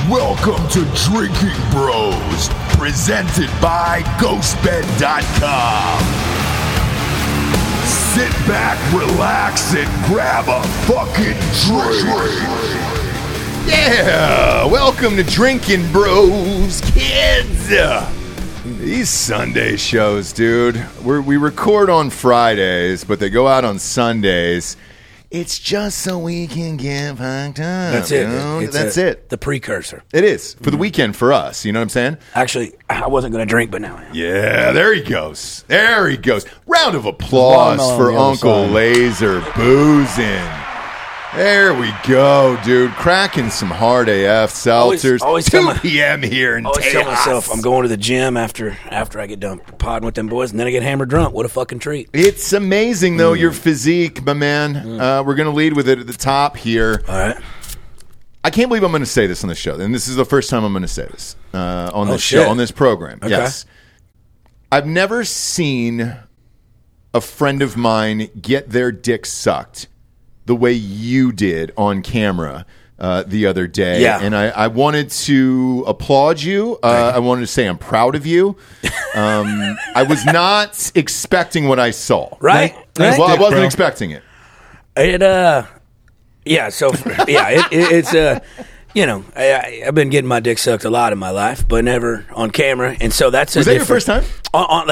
Welcome to Drinking Bros, presented by GhostBed.com. Sit back, relax, and grab a fucking drink. Yeah, welcome to Drinking Bros, kids. These Sunday shows, dude, we record on Fridays, but they go out on Sundays. It's just so we can get fucked up. That's it. That's it. The precursor. It is. For the weekend for us. You know what I'm saying? Actually, I wasn't going to drink, but now I am. Yeah, there he goes. There he goes. Round of applause for Uncle Laser boozing. There we go, dude. Cracking some hard AF seltzers. Always 2 p.m. here in I always Tejas. tell myself I'm going to the gym after I get done podding with them boys, and then I get hammered drunk. What a fucking treat. It's amazing, though, your physique, my man. We're going to lead with it at the top here. All right. I can't believe I'm going to say this on the show, and this is the first time I'm going to say this on this show, shit. on this program. Okay. Yes. I've never seen a friend of mine get their dick sucked the way you did on camera the other day. Yeah. And I wanted to applaud you. I wanted to say I'm proud of you. I was not expecting what I saw. Right? Well, I wasn't expecting it. It's I've been getting my dick sucked a lot in my life, but never on camera, and so that's Was that your first time? On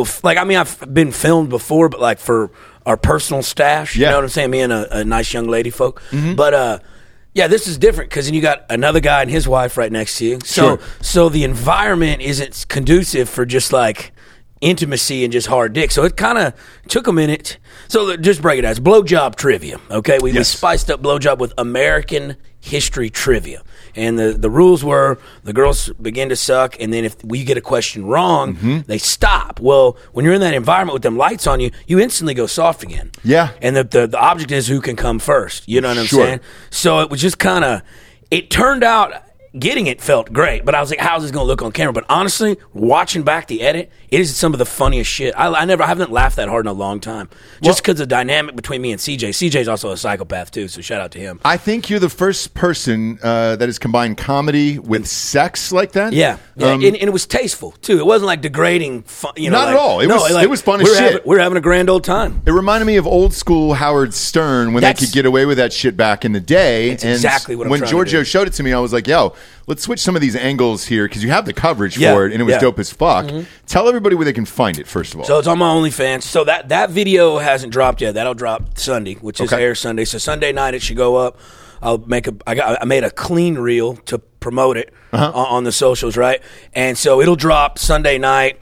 I've been filmed before, but like for our personal stash, you know what I'm saying? Me and a nice young lady folk, but this is different because then you got another guy and his wife right next to you, so the environment isn't conducive for just like intimacy and just hard dick. So it kind of took a minute. So just break it down. It's blowjob trivia. Okay, we spiced up blowjob with American history trivia, and the rules were the girls begin to suck, and then if we get a question wrong, they stop. Well, when you're in that environment with them lights on you, you instantly go soft again. Yeah, and the object is who can come first. You know what I'm saying? So it was just kind of. It turned out. Getting it felt great, but I was like, how's this going to look on camera? But honestly, watching back the edit, it is some of the funniest shit. I haven't laughed that hard in a long time. Just because the dynamic between me and CJ. CJ's also a psychopath, too, so shout out to him. I think you're the first person that has combined comedy with sex like that. Yeah. And it was tasteful, too. It wasn't like degrading fun. Not at all. It was fun as shit. We're having a grand old time. It reminded me of old school Howard Stern when they could get away with that shit back in the day. That's exactly what I'm trying to do. When Giorgio showed it to me, I was like, yo, let's switch some of these angles here because you have the coverage for it, and it was dope as fuck. Tell everybody where they can find it, first of all. So it's on my OnlyFans. So that video hasn't dropped yet. That'll drop Sunday, which is Air Sunday. So Sunday night it should go up. I made a clean reel to promote it on the socials, right? And so it'll drop Sunday night.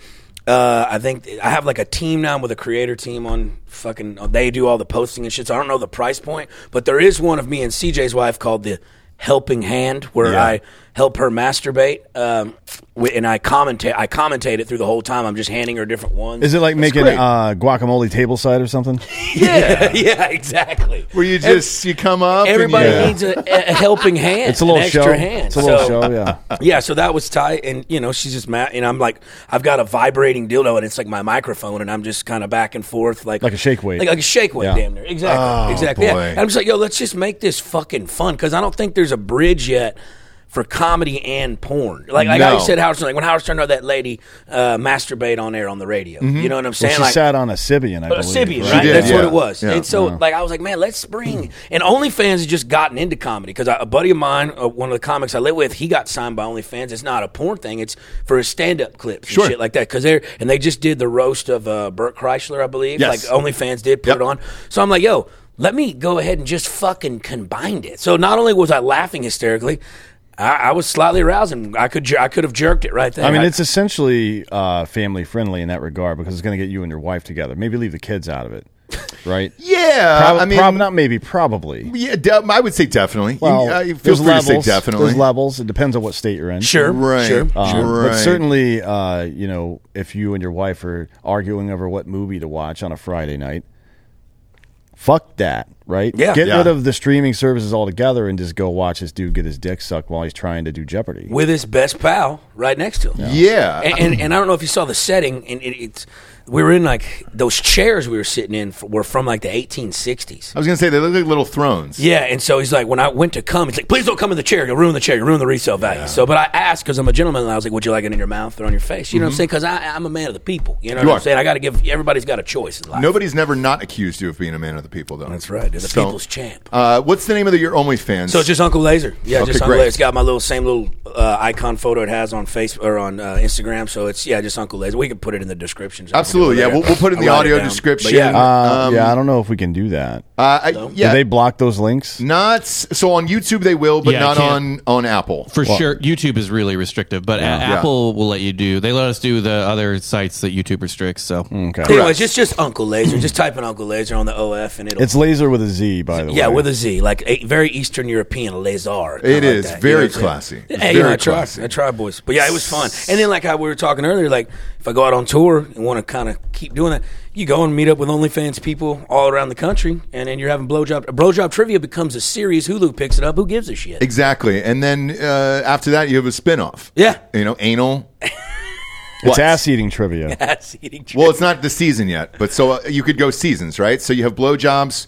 I think I have like a team now with a creator team on they do all the posting and shit. So I don't know the price point, but there is one of me and CJ's wife called the Helping Hand, where I help her masturbate, and I commentate it through the whole time. I'm just handing her different ones. Is it like making guacamole tableside or something? Yeah, exactly. Where you come up. Everybody needs a helping hand. It's a little extra show. hand. It's a little show. Yeah. Yeah. So that was tight, and she's just mad, and I'm like, I've got a vibrating dildo, and it's like my microphone, and I'm just kind of back and forth, like a shake weight, like a shake weight, damn near. Exactly. Boy. Yeah. And I'm just like, yo, let's just make this fucking fun because I don't think there's a bridge yet for comedy and porn. Like I said, Howard Stern, when Howard Stern had that lady masturbate on air on the radio. You know what I'm saying? Well, she sat on a Sybian, I believe. A Sybian, right? right? Did, That's what it was. Yeah. And so I was like, man, let's bring... And OnlyFans has just gotten into comedy because a buddy of mine, one of the comics I live with, he got signed by OnlyFans. It's not a porn thing. It's for his stand-up clips and shit like that. And they just did the roast of Burt Kreischer, I believe. Yes. Like OnlyFans did put it on. So I'm like, yo, let me go ahead and just fucking combine it. So not only was I laughing hysterically, I was slightly aroused, and I could have jerked it right there. I mean, it's essentially family friendly in that regard because it's going to get you and your wife together. Maybe leave the kids out of it, right? Yeah, probably. Yeah, I would say definitely. Well, feel free to say definitely. There's levels. It depends on what state you're in. Sure, right, sure. But certainly, if you and your wife are arguing over what movie to watch on a Friday night, fuck that. right? Yeah. Get Yeah. rid of the streaming services altogether and just go watch this dude get his dick sucked while he's trying to do Jeopardy. with his best pal right next to him. Yeah. And I don't know if you saw the setting, and it's we were in like those chairs we were sitting in were from like the 1860s. I was going to say, they look like little thrones. Yeah, and so he's like, when I went to come, he's like, please don't come in the chair. You'll ruin the chair. You'll ruin the resale value. So, but I asked because I'm a gentleman, and I was like, would you like it in your mouth or on your face? You know what I'm saying? Because I'm a man of the people. You know You what are. I'm saying? I got to give, everybody's got a choice in life. Nobody's never not accused you of being a man of the people, though. That's right. They're the So, people's champ. What's the name of your OnlyFans? So it's just Uncle Laser. Yeah, Okay, just Uncle great. Laser. It's got my same little icon photo it has on Facebook or on Instagram. So it's just Uncle Laser. We can put it in the description. Absolutely. Yeah, we'll put it in the I'll write audio it down. description. But yeah, Yeah, I don't know if we can do that. Yeah. Do they block those links? Not so on YouTube they will, but Yeah, not can't. on Apple. For sure, YouTube is really restrictive, but Apple will let you do. They let us do the other sites that YouTube restricts. So Okay. anyways, just Uncle Laser. Just type in Uncle Laser on the OF and it'll. It's laser with a Z, by the way. Yeah, with a Z, like a very Eastern European laser. It kinda like is that, very you know what I'm classy. saying? It's Hey, very I tried. classy. I tried, boys. But yeah, it was fun. And then, like how we were talking earlier, like if I go out on tour and want to kind of keep doing that, you go and meet up with OnlyFans people all around the country, and then you're having blowjob trivia becomes a series. Hulu picks it up. Who gives a shit? Exactly. And then after that you have a spin-off. Yeah. You know, anal. It's What? ass eating trivia. Ass eating trivia. Well, it's not the season yet, but so you could go seasons, right? So you have blowjobs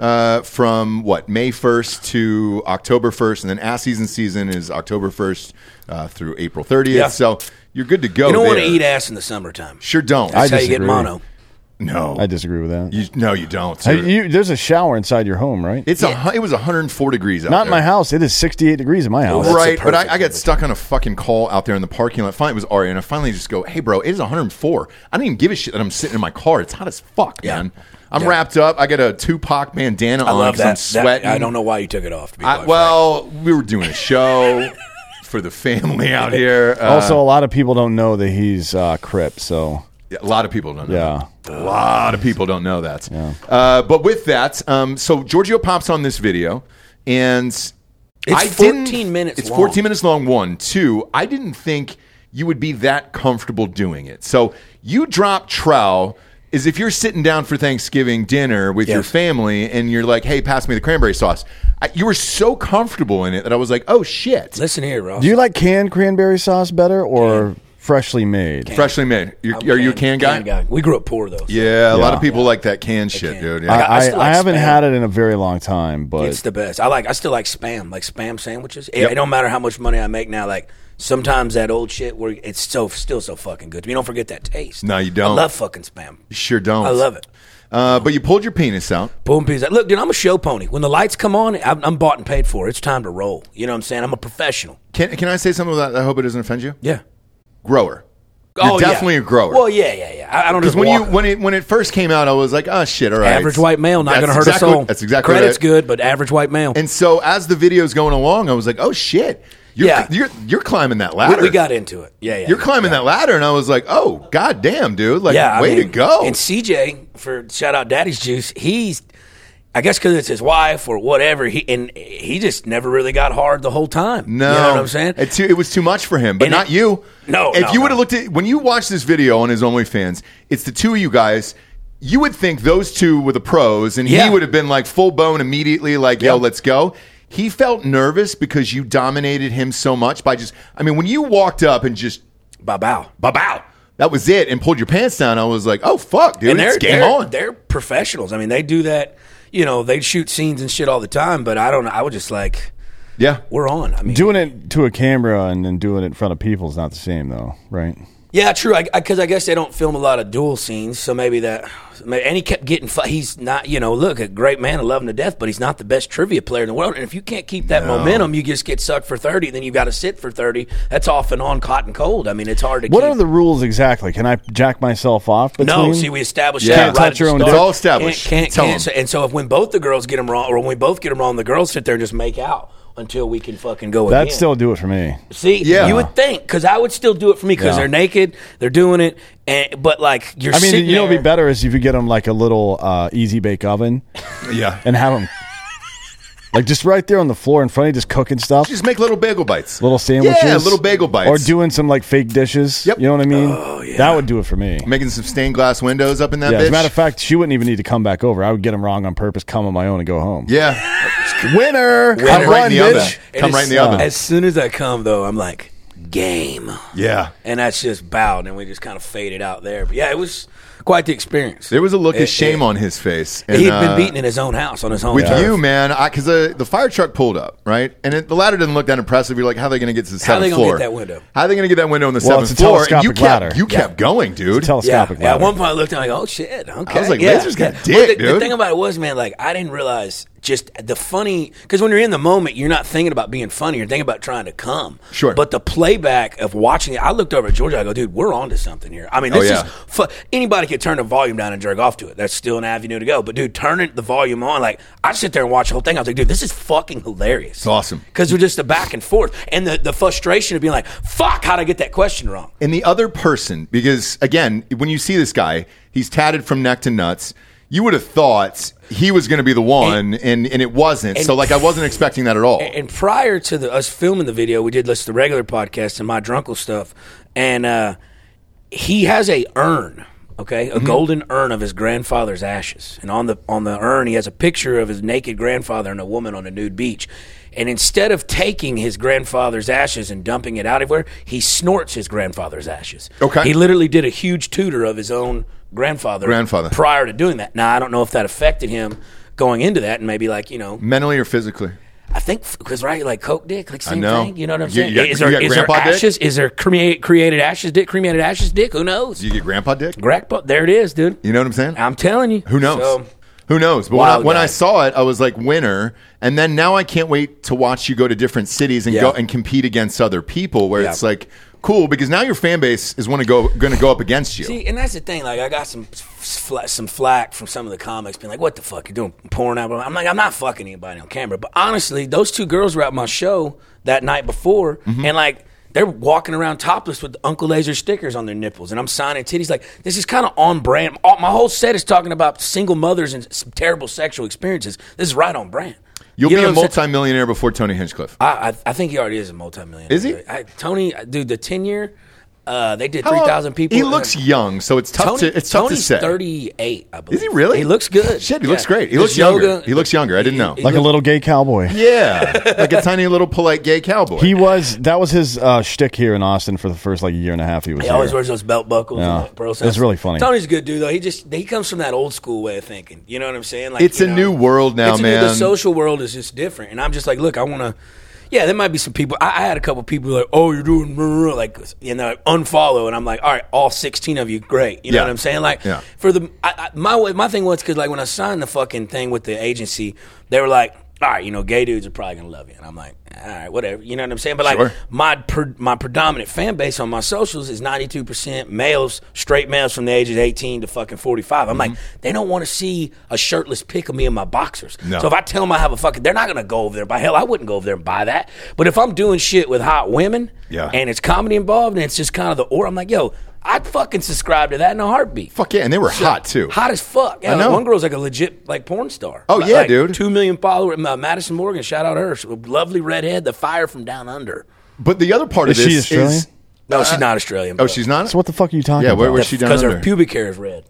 from May 1st to October 1st, and then ass season is October 1st through April 30th. Yeah. So you're good to go. You don't want to there. eat ass in the summertime. Sure don't. That's how you get disagree. mono. No, I disagree with that. No, you don't. Hey, dude. there's a shower inside your home, right? It was 104 degrees out Not there. in my house. It is 68 degrees in my house. That's a Right, but perfect I got stuck on a fucking call out there in the parking lot. Finally, it was Ari, and I finally just go, "Hey, bro, it is 104. I don't even give a shit that I'm sitting in my car. It's hot as fuck, Yeah. man. I'm wrapped up. I got a Tupac bandana I on love 'cause I'm that. sweating. I don't know why you took it off. To be quite frank. Well, we were doing a show for the family out here. Also, a lot of people don't know that he's Crip, so Yeah, a lot of people don't know. yeah. A lot of people don't know that. But with that, so Giorgio pops on this video, and It's 14 minutes It's long. 14 minutes long. 1, 2. I didn't think you would be that comfortable doing it. So you drop trow as if you're sitting down for Thanksgiving dinner with your Yes. family, and you're like, "Hey, pass me the cranberry sauce." You were so comfortable in it that I was like, "Oh shit!" Listen here, Ross. Do you like canned cranberry sauce better or freshly made? Freshly made. Are you a can guy? We grew up poor though. So Yeah, a lot of Yeah. people like that can shit, can. dude. I Yeah. got- I still like haven't Spam. had it in a very long time, but It's the best. I still like spam, like spam sandwiches. Yep. It don't matter how much money I make now. Like sometimes that old shit where it's still so fucking good to me. Don't forget that taste. No, you don't. I love fucking spam. You sure don't. I love it. But you pulled your penis out. Boom pizza. Look, dude, I'm a show pony. When the lights come on, I'm bought and paid for. It's time to roll. You know what I'm saying? I'm a professional. Can I say something that I hope it doesn't offend you? Yeah. Grower. You're definitely a grower. Well, yeah. I don't Because just when it first came out, I was like, oh shit, all right. average white male, not That's going to hurt exactly- a soul. That's exactly Credit's right. good, but average white male. And so as the video's going along, I was like, oh shit, you're climbing that ladder. we got into it. Yeah. You're climbing that ladder, and I was like, oh goddamn, dude, like I way to mean, go. And CJ, for shout out Daddy's Juice, I guess because it's his wife or whatever, he just never really got hard the whole time. No, You know what I'm saying? It was too much for him, but And not you. No, if no, you would have no. looked at when you watch this video on his OnlyFans, it's the two of you guys. You would think those two were the pros, and he Yeah. would have been like full bone immediately, like, yo, Yep. let's go. He felt nervous because you dominated him so much by when you walked up and just Bow. ba-bow, that was it, and pulled your pants down, I was like, oh, fuck, dude, And it's game on. they're professionals. I mean, they do that. You know, they shoot scenes and shit all the time. But I don't know. I was just like, Yeah. we're on. I mean, doing it to a camera and then doing it in front of people is not the same, though, right? yeah, true. Because I guess they don't film a lot of dual scenes, so maybe that. And he kept getting. He's not. Look, a great man, I love him to death, but he's not the best trivia player in the world. And if you can't keep that momentum, you just get sucked for 30. Then you got to sit for 30. That's off and on, hot and cold. I mean, it's hard to. What keep. are the rules exactly? Can I jack myself off between? No, see, we established Yeah. that Can't right touch at your the own start. dick. It's all established. Can't. Tell 'em. And so if when both the girls get them wrong, or when we both get them wrong, the girls sit there and just make out until we can fucking go That'd again. still do it for me. See, Yeah. you would think, because I would still do it for me, because Yeah. they're naked, they're doing it, but like you're I mean, sitting you know, what'd there. be better is if you get them like a little easy bake oven Yeah. and have them like just right there on the floor in front of you, just cooking stuff, Just make little bagel bites. little sandwiches, Yeah, little bagel bites. or doing some like fake dishes. Yep. You know what I mean? Oh yeah, That would do it for me. Making some stained glass windows up in that Yeah, bitch. as a matter of fact, she wouldn't even need to come back over. I would get them wrong on purpose, come on my own, and go home. Yeah. Winner! Come I right in won, the oven. bitch. Come right in the oven. As soon as I come, though, I'm like, game. Yeah. And that's just bowed, and we just kind of faded out there. But yeah, it was quite the experience. There was a look of shame on his face. And, He'd been beaten in his own house on his home with turf. you, man, because the fire truck pulled up, right? And the ladder didn't look that impressive. You're like, how are they going to get to the How are they seventh gonna floor? get that window? How are they going to get that window on the Well, it's seventh a floor? And telescopic ladder. You kept going, dude. Telescopic Yeah, at ladder. one point I looked and I'm like, oh shit, okay. I was like, yeah, Laser's got yeah. dick, But the dude. thing about it was, man, like I didn't realize just the funny, because when you're in the moment, you're not thinking about being funny, you're thinking about trying to come. Sure. But the playback of watching it, I looked over at Georgia, I go, dude, we're on to something here. I mean, this is, anybody could turn the volume down and jerk off to it. That's still an avenue to go. But dude, turning the volume on, like I sit there and watch the whole thing. I was like, dude, this is fucking hilarious. It's awesome. Because we're just the back and forth. And the frustration of being like, fuck, how'd I get that question wrong? And the other person, because again, when you see this guy, he's tatted from neck to nuts. You would have thought he was going to be the one, and it wasn't. So, like, I wasn't expecting that at all. And prior to us filming the video, we did listen to the regular podcast and my drunkle stuff, and he has a urn, okay, a golden urn of his grandfather's ashes, and on the urn he has a picture of his naked grandfather and a woman on a nude beach. And instead of taking his grandfather's ashes and dumping it out everywhere, he snorts his grandfather's ashes. Okay. He literally did a huge tutor of his own grandfather prior to doing that. Now, I don't know if that affected him going into that and maybe like, Mentally or physically? I think because like Coke dick, like same I know. thing. You know what I'm You saying? got Is there grandpa dick? ashes? Is there created ashes dick? Cremated ashes dick? Who knows? Do you get grandpa dick? Grandpa, there it is, dude. You know what I'm saying? I'm telling you. Who knows? So, Who knows? But when I guy. saw it, I was like, winner. And then now I can't wait to watch you go to different cities and go and compete against other people where it's like, cool, because now your fan base is going to go up against you. See, and that's the thing. Like, I got some flack from some of the comics being like, what the fuck? You're doing porn out? I'm like, I'm not fucking anybody on camera. But honestly, those two girls were at my show that night before, and like, they're walking around topless with Uncle Laser stickers on their nipples, and I'm signing titties. Like, this is kind of on brand. My whole set is talking about single mothers and some terrible sexual experiences. This is right on brand. You'll You be know a what I'm saying? multimillionaire before Tony Hinchcliffe. I think he already is a multimillionaire. Is he? Tony, dude, the 10-year, they did 3,000 people. He looks young, so it's tough to tough to Tony's say. 38, I believe. Is he really? He looks good. Shit, he looks great. He Does looks younger. yoga. He looks younger. I didn't know. Like a little gay cowboy. Yeah, like a tiny little polite gay cowboy. That was his shtick here in Austin for the first year and a half he was He here. always wears those belt buckles. Yeah. And bro It's really funny. Tony's a good dude though. He comes from that old school way of thinking. You know what I'm saying? Like, It's a new world now, man. The social world is just different, and I'm just like, look, I want to. Yeah, there might be some people. I had a couple people like, oh, you're doing like, unfollow, and I'm like, all right, all 16 of you, great. You know what I'm saying? Like, for the my thing was because like when I signed the fucking thing with the agency, they were like, all right, gay dudes are probably gonna love you, and I'm like, all right, whatever. You know what I'm saying? But like my predominant fan base on my socials is 92% males, straight males from the ages 18 to fucking 45. I'm like, they don't want to see a shirtless pic of me in my boxers. No. So if I tell them I have they're not gonna go over there. By hell, I wouldn't go over there and buy that. But if I'm doing shit with hot women, and it's comedy involved, and it's just kind of I'm like, yo, I'd fucking subscribe to that in a heartbeat. Fuck yeah, and they were hot too. Hot as fuck. Yeah, I know. One girl's like a legit like porn star. Oh yeah, like, dude. 2 million followers. Madison Morgan, shout out her. Lovely redhead, the fire from down under. But the other part Is of she this Australian? is No, she's not Australian. oh, bro. she's not. So what the fuck are you talking Yeah, about? where's she down Because her under? pubic hair is red.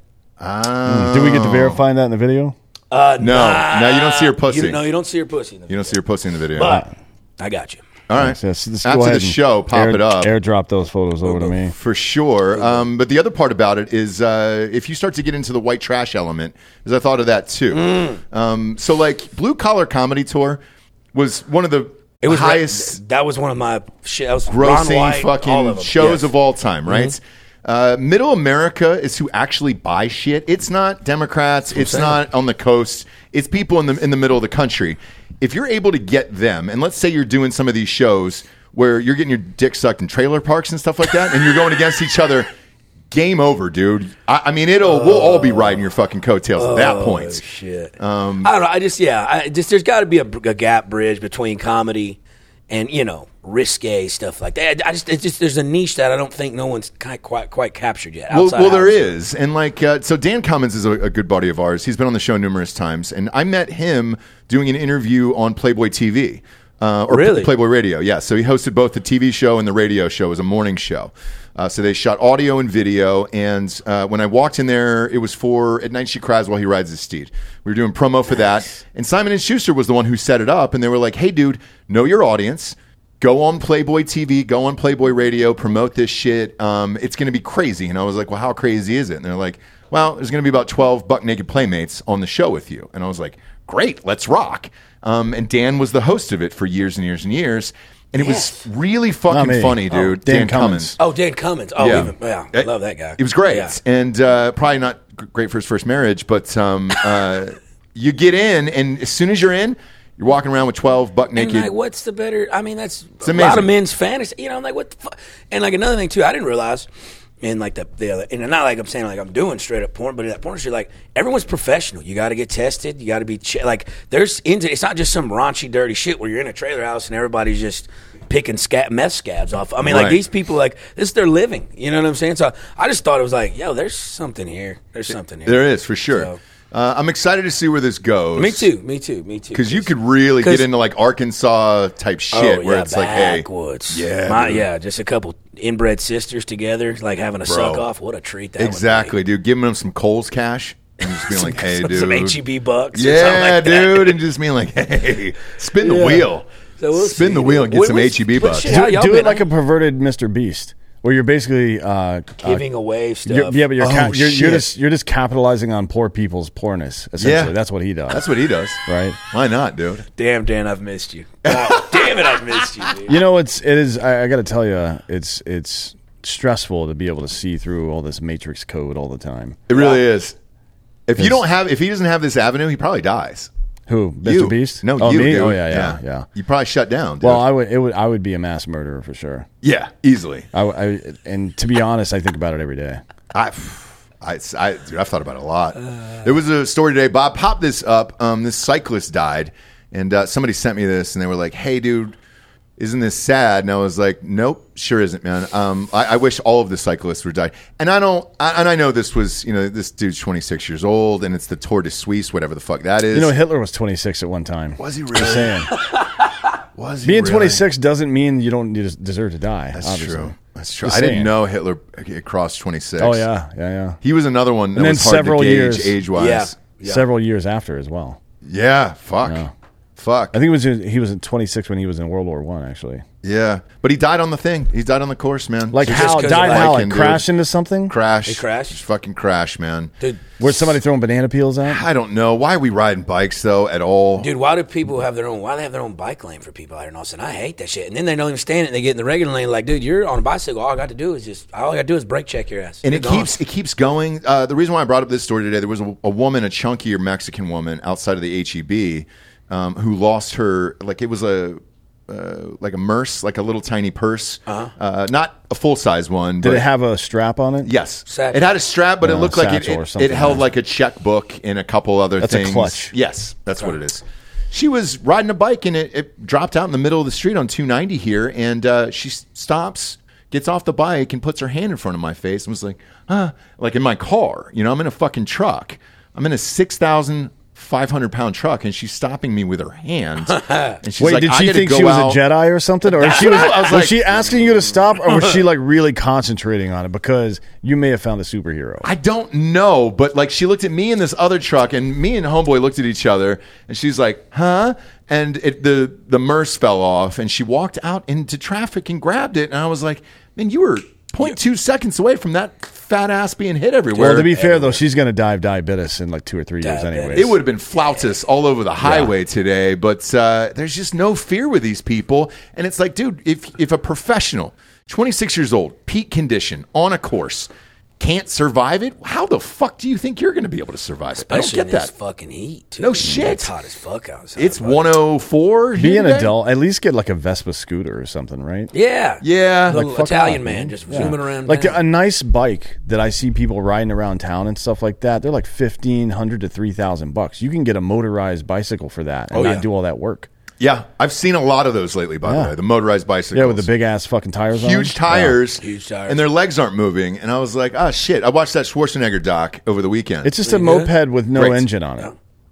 Did we get to verify that in the video? No, you don't see her pussy. You don't see her pussy. You don't see her pussy in the video. But I got you. All right. So let's go After ahead the and show, pop it up. Airdrop those photos over to me. For sure. But the other part about it is if you start to get into the white trash element, because I thought of that too. So like Blue Collar Comedy Tour was one of the highest That was one of my shit. That was Ron grossing White, all of fucking them. shows Yes. of all time, right? Middle America is who actually buy shit. It's not Democrats. It's not on the coast. It's people in the middle of the country. If you're able to get them, and let's say you're doing some of these shows where you're getting your dick sucked in trailer parks and stuff like that, and you're going against each other, game over, dude. I mean, we'll all be riding your fucking coattails at that point. Shit. I don't know. I just there's got to be a gap bridge between comedy and risque stuff like that. There's a niche that I don't think no one's quite captured yet. Well, there Hollywood. is, and like so, Dan Cummins is a good buddy of ours. He's been on the show numerous times, and I met him doing an interview on Playboy TV. Or Really? Playboy Radio, yeah. So he hosted both the TV show and the radio show. It was a morning show. So they shot audio and video. And when I walked in there, it was for At Night She Cries While He Rides His Steed. We were doing promo for that. And Simon & Schuster was the one who set it up. And they were like, hey, dude, know your audience. Go on Playboy TV, go on Playboy Radio, promote this shit. It's going to be crazy. And I was like, well, how crazy is it? And they're like, well, there's going to be about 12 buck-naked playmates on the show with you. And I was like, great, let's rock. And Dan was the host of it for years and years and years. And it was really fucking funny, dude. Dan Cummins. Oh, Dan Cummins. Oh, yeah. I love that guy. It was great. Yeah. And probably not great for his first marriage, but you get in, and as soon as you're in, you're walking around with 12 buck naked. And like, what's the better? I mean, that's a amazing. lot of men's fantasy. You know, I'm like, what the fuck? And like another thing too, I didn't realize. And like the other, and not like I'm saying like I'm doing straight up porn, but in that porn industry, like everyone's professional. You got to get tested. You got to be like there's it's not just some raunchy, dirty shit where you're in a trailer house and everybody's just picking meth scabs off. I mean, like these people, like this is their living. You know what I'm saying? So I just thought it was like, yo, there's something here. There's something here. There is for sure. So, I'm excited to see where this goes. Me too. Because you could really get into like Arkansas type shit where it's like, hey, backwoods. Yeah, just a couple inbred sisters together, like having a suck off. What a treat that exactly, would be. dude. Giving them some Kohl's cash and just being like, hey, dude, some HEB bucks. Yeah, or something like that. dude, and just being like, hey, spin the wheel. So we'll spin see, the wheel and get some HEB bucks. Do it like a perverted Mr. Beast, where you're basically giving away stuff. But you're just capitalizing on poor people's poorness. Essentially, that's what he does. That's what he does, right? Why not, dude? Damn, Dan, I've missed you. Oh, damn it, I've missed you, dude. You know, it is. I got to tell you, it's stressful to be able to see through all this matrix code all the time. It really is. If he doesn't have this avenue, he probably dies. Who, Mr. Beast? No, you. Dude. Oh yeah. You probably shut down. Dude. Well, I would be a mass murderer for sure. Yeah, easily. And to be honest, I think about it every day. Dude, I've thought about it a lot. There was a story today. Bob, pop this up. This cyclist died, and somebody sent me this, and they were like, "Hey, dude, isn't this sad?" And I was like, "Nope, sure isn't, man. I wish all of the cyclists would die." And I know this was, this dude's 26 years old, and it's the Tour de Suisse, whatever the fuck that is. Hitler was 26 at one time. Was he really? Just saying. Was he Being really? 26 doesn't mean you don't deserve to die. That's obviously. true. That's true. Just I didn't saying. know Hitler crossed 26. Oh yeah. He was another one that And then was hard several to gauge years age-wise. Yeah. Several years after as well. Yeah, fuck. Yeah. Fuck. I think he was 26 when he was in World War I, actually. Yeah, but he died on the thing. He died on the course, man. Like just how? 'cause of Died how? biking, Like crash dude. into something? Crash. He crashed? Just fucking crash, man. Dude, Where's somebody throwing banana peels at? I don't know. Why are we riding bikes, though, at all? Dude, why do people have their own? Why do they have their own bike lane for people out here? And all of a sudden, I hate that shit. And then they don't even stand it. And they get in the regular lane, like, dude, you're on a bicycle. All I got to do is brake check your ass. And You're it keeps going. The reason why I brought up this story today, there was a woman, a chunkier Mexican woman outside of the HEB who lost her, like it was a Merce, like a little tiny purse, not a full size one. Did but it have a strap on it? Yes, Satchel. it had a strap, but it looked like satchel or it something. held like a checkbook and a couple other That's a things. clutch. Yes, that's what it is. She was riding a bike and it dropped out in the middle of the street on 290 here, and she stops, gets off the bike, and puts her hand in front of my face and was like, like in my car. I'm in a fucking truck. I'm in a 6,500-pound truck, and she's stopping me with her hand. And she's Wait, like, did I she gotta think go she was out. a Jedi or something? Or was she asking you to stop, or was she like really concentrating on it because you may have found a superhero? I don't know, but like she looked at me in this other truck, and me and homeboy looked at each other, and she's like, "Huh?" And the Merce fell off, and she walked out into traffic and grabbed it, and I was like, "Man, you were 0.2 seconds away from that fat ass being hit everywhere." Well, to be fair though, she's going to die of diabetes in like 2 or 3 years anyway. It would have been flautus all over the highway today, but there's just no fear with these people. And it's like, dude, if a professional, 26 years old, peak condition, on a course, can't survive it, how the fuck do you think you're going to be able to survive it? I don't Especially get in that. this fucking heat. Too. No shit. It's hot as fuck outside. It's 104 Be here an today? adult, at least get like a Vespa scooter or something, right? Yeah. Yeah. Little Like, fuck Italian off, man just zooming around. Like town. a nice bike that I see people riding around town and stuff like that. They're like $1,500 to $3,000. You can get a motorized bicycle for that and not do all that work. Yeah, I've seen a lot of those lately, by the way, the motorized bicycles. Yeah, with the big ass fucking tires on them. Huge tires, Huge tires. and their legs aren't moving. And I was like, oh, shit. I watched that Schwarzenegger doc over the weekend. It's just a moped with no Great. engine on it.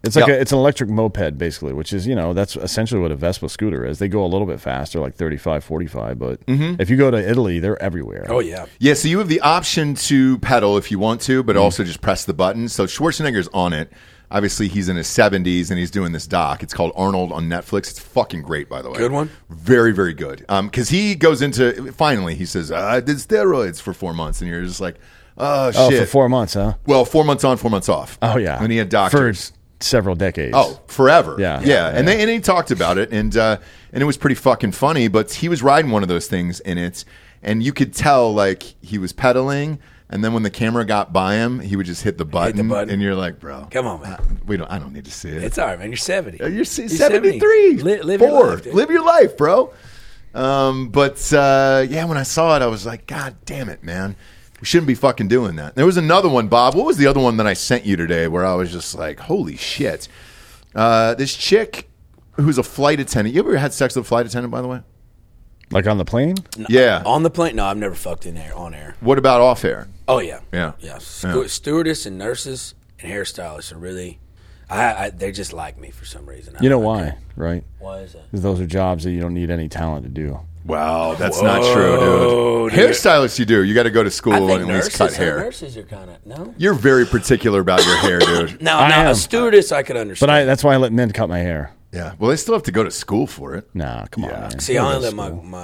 It's like it's an electric moped, basically, which is, that's essentially what a Vespa scooter is. They go a little bit faster, like 35, 45, but if you go to Italy, they're everywhere. Oh, yeah. Yeah, so you have the option to pedal if you want to, but also just press the button. So Schwarzenegger's on it. Obviously, he's in his 70s, and he's doing this doc. It's called Arnold on Netflix. It's fucking great, by the way. Good one? Very, very good. Because he goes into, finally, he says, I did steroids for 4 months, and you're just like, oh, shit. For 4 months, huh? Well, 4 months on, 4 months off. Oh, yeah. And he had doctors. For several decades. Oh, forever. Yeah. And he talked about it, and it was pretty fucking funny, but he was riding one of those things in it, and you could tell, like, he was pedaling, and then when the camera got by him, he would just hit the button, and you're like, bro. Come on, man. I don't need to see it. It's all right, man. You're 70. You're 73. Live your life, dude. Live your life, bro. But when I saw it, I was like, God damn it, man. We shouldn't be fucking doing that. There was another one, Bob. What was the other one that I sent you today where I was just like, holy shit. This chick who's a flight attendant. You ever had sex with a flight attendant, by the way? Like on the plane? No, yeah. On the plane? No, I've never fucked in air, on air. What about off air? Oh, yeah. Yeah. Stewardess and nurses and hairstylists are really, they just like me for some reason. You know why, right? Why is that? Because those are jobs that you don't need any talent to do. Wow, that's not true, dude. Hairstylists, you do. You got to go to school and at least cut hair. Nurses are kind of, no? You're very particular about your hair, dude. Now, a stewardess I could understand. But that's why I let men cut my hair. Yeah, well, they still have to go to school for it. Nah, come on, man. See, I only let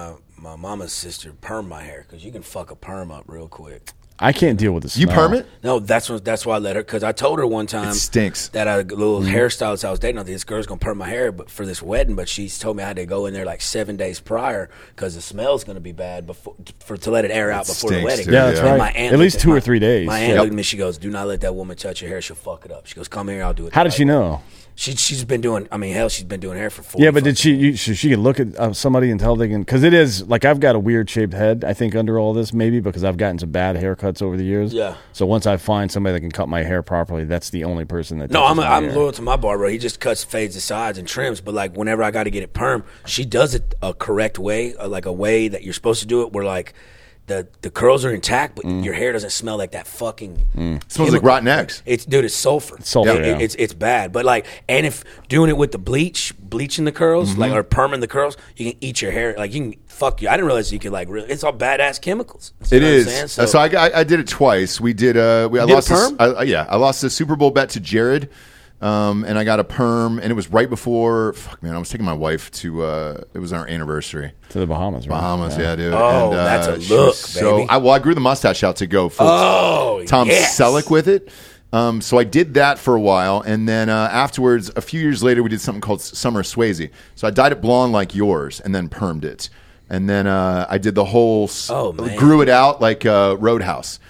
my mama's sister perm my hair because you can fuck a perm up real quick. I can't deal with the smell. You perm it? No, that's why I let her, because I told her one time it stinks. that a little hairstylist I was dating, this girl's going to perm my hair but for this wedding, but she's told me I had to go in there like 7 days prior because the smell's going to be bad to let it air out before the wedding. Dude, yeah, that's right. My aunt at least 2 or 3 days. My aunt looked at me, she goes, do not let that woman touch your hair, she'll fuck it up. She goes, come here, I'll do it. How did she know? She's been doing, she's been doing hair for 4 years. Yeah, but did she can look at somebody and tell they can, because it is, like, I've got a weird shaped head, I think, under all this, maybe, because I've gotten some bad haircuts over the years. Yeah. So once I find somebody that can cut my hair properly, that's the only person that No, I'm loyal to my barber. He just fades the sides and trims, but, like, whenever I got to get it perm, she does it a correct way, like a way that you're supposed to do it, where, like, the curls are intact, but your hair doesn't smell like that fucking. It smells like rotten eggs. It's sulfur. It's bad. But like, and if doing it with the bleaching the curls, like or perming the curls, you can eat your hair. Like you can fuck you. I didn't realize you could like really. It's all badass chemicals. It is. So I did it twice. We did. I lost a perm. I lost the Super Bowl bet to Jared. And I got a perm, and it was right before. Fuck, man, I was taking my wife to. It was our anniversary to the Bahamas. Right? Bahamas, yeah, dude. Oh, and, that's a look, baby. I grew the mustache out to go full Tom Selleck with it. So I did that for a while, and then afterwards, a few years later, we did something called Summer Swayze. So I dyed it blonde like yours, and then permed it, and then I did the whole. Grew it out like Roadhouse.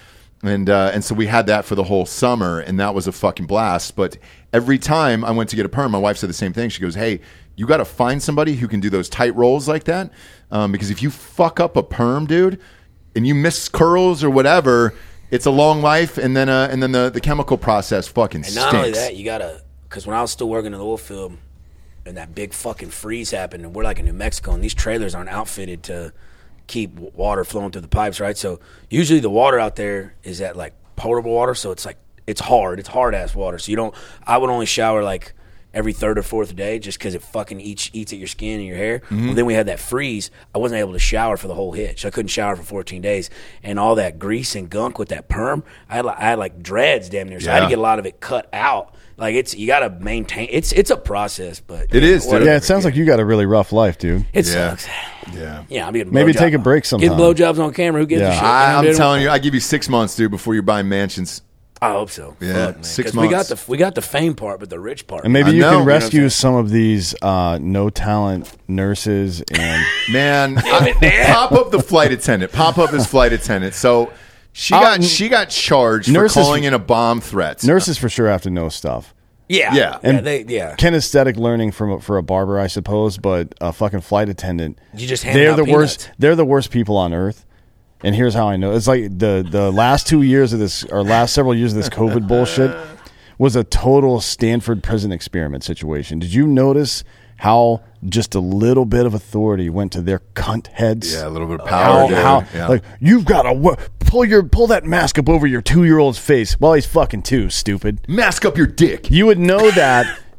And so we had that for the whole summer, and that was a fucking blast. But every time I went to get a perm, my wife said the same thing. She goes, hey, you got to find somebody who can do those tight rolls like that. Because if you fuck up a perm, dude, and you miss curls or whatever, it's a long life, and then the chemical process fucking stinks. And not only that, you got to, because when I was still working in the oil field, and that big fucking freeze happened, and we're like in New Mexico, and these trailers aren't outfitted to keep water flowing through the pipes, right? So usually the water out there is at like potable water, so it's like it's hard ass water. So I would only shower like every third or fourth day just because it fucking eats at your skin and your hair. Well, then we had that freeze. I wasn't able to shower for the whole hitch. I couldn't shower for 14 days, and all that grease and gunk with that perm, I had like dreads damn near, so I had to get a lot of it cut out. Like you got to maintain. It's a process, but it is. Yeah, it sounds like you got a really rough life, dude. It sucks. Yeah. I'm getting maybe take a break sometime. Getting blowjobs on camera. Who gives a shit? I'm telling you, I give you 6 months, dude, before you're buying mansions. I hope so. Yeah, Fuck, 6 months. We got the fame part, but the rich part. And maybe you can rescue some of these no talent nurses and man. Pop up the flight attendant. Pop up his flight attendant. So. She got charged for calling in a bomb threat. Nurses for sure have to know stuff. Yeah. And kinesthetic learning for a barber, I suppose, but a fucking flight attendant. You just they're the worst. They're the worst people on earth. And here's how I know. It's like the last 2 years of this, or last several years of this COVID bullshit was a total Stanford prison experiment situation. Did you notice how just a little bit of authority went to their cunt heads? Yeah, a little bit of power. Like, you've got to pull that mask up over your 2-year-old's face. Well, he's fucking 2, stupid. Mask up your dick. You would know that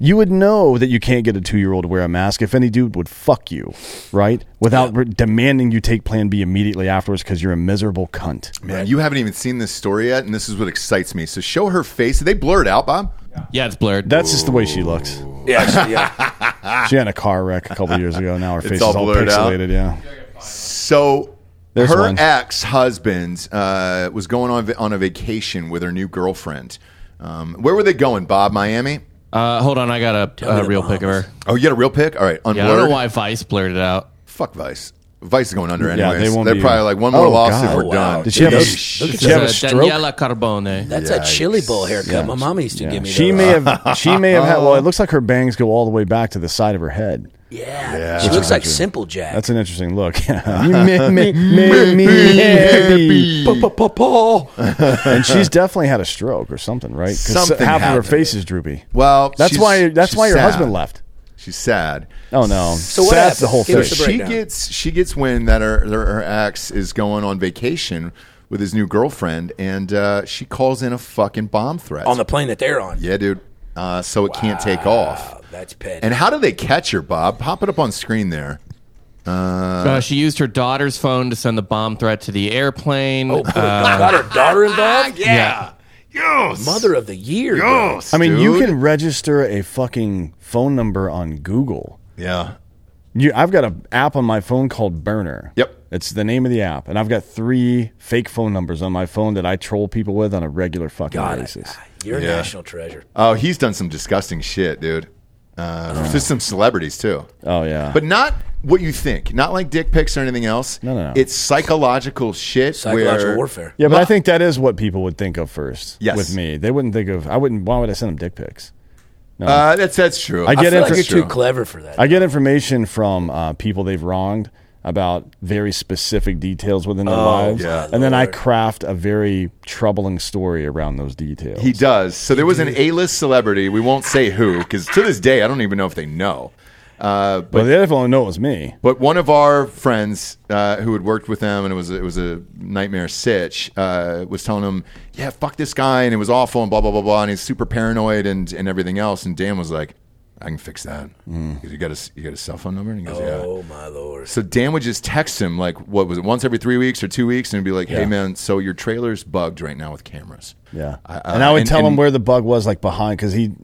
You would know that you can't get a 2-year-old to wear a mask if any dude would fuck you, right? Without demanding you take Plan B immediately afterwards because you're a miserable cunt. Man, you haven't even seen this story yet, and this is what excites me. So show her face. Did they blur it out, Bob? Yeah, it's blurred. That's just the way she looks. Yeah. She had a car wreck a couple years ago. Now her face is all all blurred out. pixelated. Yeah. So There's her one. ex-husband was going on a vacation with her new girlfriend. Where were they going, Bob? Miami? Hold on, I got a real pic of her. Oh, you got a real pic? All right, unblurred. Yeah, I don't know why Vice blurred it out. Fuck Vice. Vice is going under Yeah, anyways. they won't They're be- probably like, one more Oh, lawsuit, God. we're Wow. done. Did she have a, Yeesh. did she have a stroke? Daniela Carbone. That's a chili bowl haircut. Yeah. My mom used to Yeah. give me She those. may have had. Well, it looks like her bangs go all the way back to the side of her head. Yeah. She looks like Simple Jack. That's an interesting look. Me. And she's definitely had a stroke or something, right? Because Something half of her happened. face is droopy. Well, That's she's- why. That's she's why your sad. husband left. She's sad. Oh no. So what Sad's the happened? whole Give thing. us the She breakdown. gets wind that her ex is going on vacation with his new girlfriend, and she calls in a fucking bomb threat on the plane that they're on. Yeah, dude. So it can't take off. Wow, that's petty. And how do they catch her, Bob? Pop it up on screen there. She used her daughter's phone to send the bomb threat to the airplane. got her daughter involved? Yeah. Yes. Mother of the year. bro. Yes, I mean, you dude. can register a fucking phone number on Google. Yeah. I've got an app on my phone called Burner. Yep. It's the name of the app, and I've got 3 fake phone numbers on my phone that I troll people with on a regular fucking basis. You're a Yeah. national treasure. Oh, he's done some disgusting shit, dude. Just some celebrities too. Oh yeah. But not what you think. Not like dick pics or anything else. No. It's psychological shit. Psychological where, warfare. yeah, but I think that is what people would think of first. Yes. With me, they wouldn't think of. Why would I send them dick pics? That's true. I I get feel like infor- you're too clever for that. I get information from people they've wronged about very specific details within their lives, yeah. and then I craft a very troubling story around those details. He does. So there was an A-list celebrity. We won't say who, because to this day, I don't even know if they know. but they definitely know it was me. But one of our friends who had worked with them, and it was a nightmare sitch, was telling him, "Yeah, fuck this guy," and it was awful, and blah blah blah blah, and he's super paranoid and everything else. And Dan was like, "I can fix that. You got a cell phone number?" And he goes, "Yeah." Oh, my Lord. So Dan would just text him like, what was it, once every 3 weeks or 2 weeks, and he'd be like, "Hey Yeah. man, so your trailer's bugged right now with cameras." Yeah, and I would tell him where the bug was, like behind, because he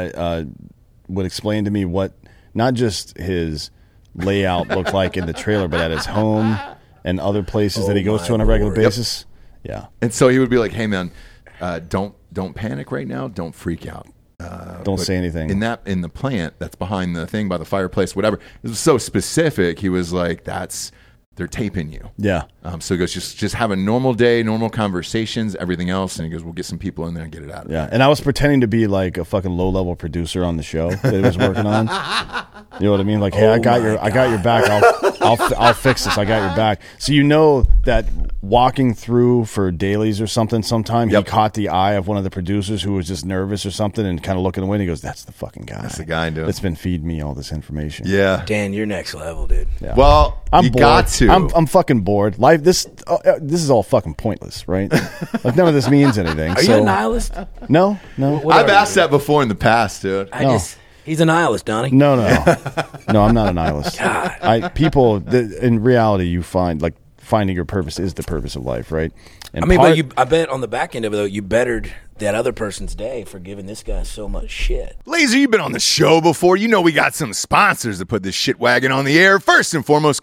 would explain to me what not just his layout looked like in the trailer, but at his home and other places that he goes to on a regular basis. Yeah, And so he would be like, "Hey man, don't panic right now. Don't freak out. don't say anything. In the plant that's behind the thing by the fireplace, whatever." It was so specific. He was like, they're taping you. Yeah, So he goes, just have a normal day, normal conversations, everything else. And he goes, we'll get some people in there and get it out of yeah. And I was pretending to be like a fucking low level producer on the show that he was working on. You know what I mean? Like, hey, I got your back. I'll fix this. I got your back. So you know that walking through for dailies or something, sometime he caught the eye of one of the producers who was just nervous or something and kind of looking away. And he goes, "That's the fucking guy. That's the guy, dude. That's been feeding me all this information." Yeah. Dan, you're next level, dude. Yeah. Well, I'm you bored. got to. I'm fucking bored. Life. This is all fucking pointless, right? Like none of this means anything. Are you a nihilist? No. I've asked that before in the past, dude. He's a nihilist, Donnie. No, I'm not a nihilist. In reality, you find like finding your purpose is the purpose of life, right? And I bet on the back end of it, though, you bettered that other person's day for giving this guy so much shit. Laser, you've been on the show before. You know we got some sponsors to put this shit wagon on the air. First and foremost,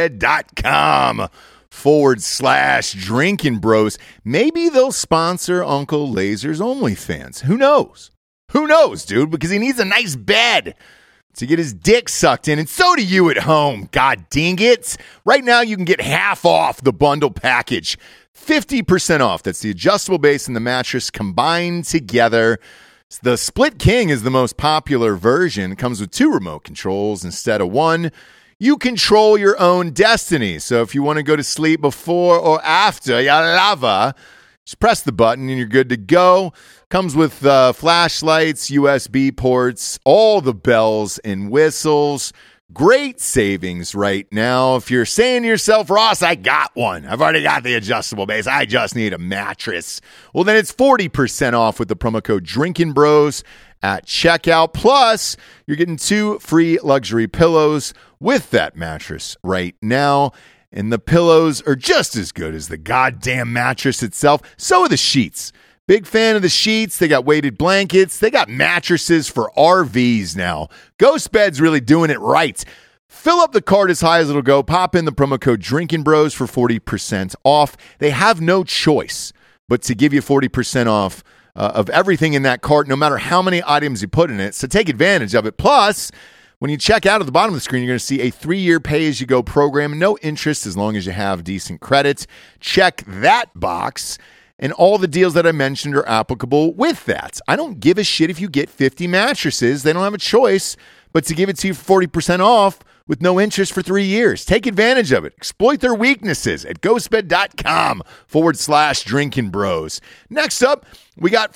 ghostbed.com/drinking bros. Maybe they'll sponsor Uncle Laser's OnlyFans. Who knows? Who knows, dude? Because he needs a nice bed to get his dick sucked in, and so do you at home. God dang it. Right now, you can get half off the bundle package. 50% off. That's the adjustable base and the mattress combined together. The Split King is the most popular version. It comes with 2 remote controls instead of 1. You control your own destiny. So if you want to go to sleep before or after your lover, just press the button and you're good to go. Comes with flashlights, USB ports, all the bells and whistles. Great savings right now. If you're saying to yourself, "Ross, I got one. I've already got the adjustable base. I just need a mattress." Well, then it's 40% off with the promo code Drinking Bros at checkout. Plus, you're getting 2 free luxury pillows with that mattress right now. And the pillows are just as good as the goddamn mattress itself. So are the sheets. Big fan of the sheets. They got weighted blankets. They got mattresses for RVs now. Ghost Bed's really doing it right. Fill up the cart as high as it'll go. Pop in the promo code Drinking Bros for 40% off. They have no choice but to give you 40% off of everything in that cart, no matter how many items you put in it. So take advantage of it. Plus, when you check out at the bottom of the screen, you're going to see a 3-year pay-as-you-go program. No interest as long as you have decent credit. Check that box. And all the deals that I mentioned are applicable with that. I don't give a shit if you get 50 mattresses. They don't have a choice but to give it to you for 40% off with no interest for 3 years. Take advantage of it. Exploit their weaknesses at ghostbed.com/drinking bros. Next up, we got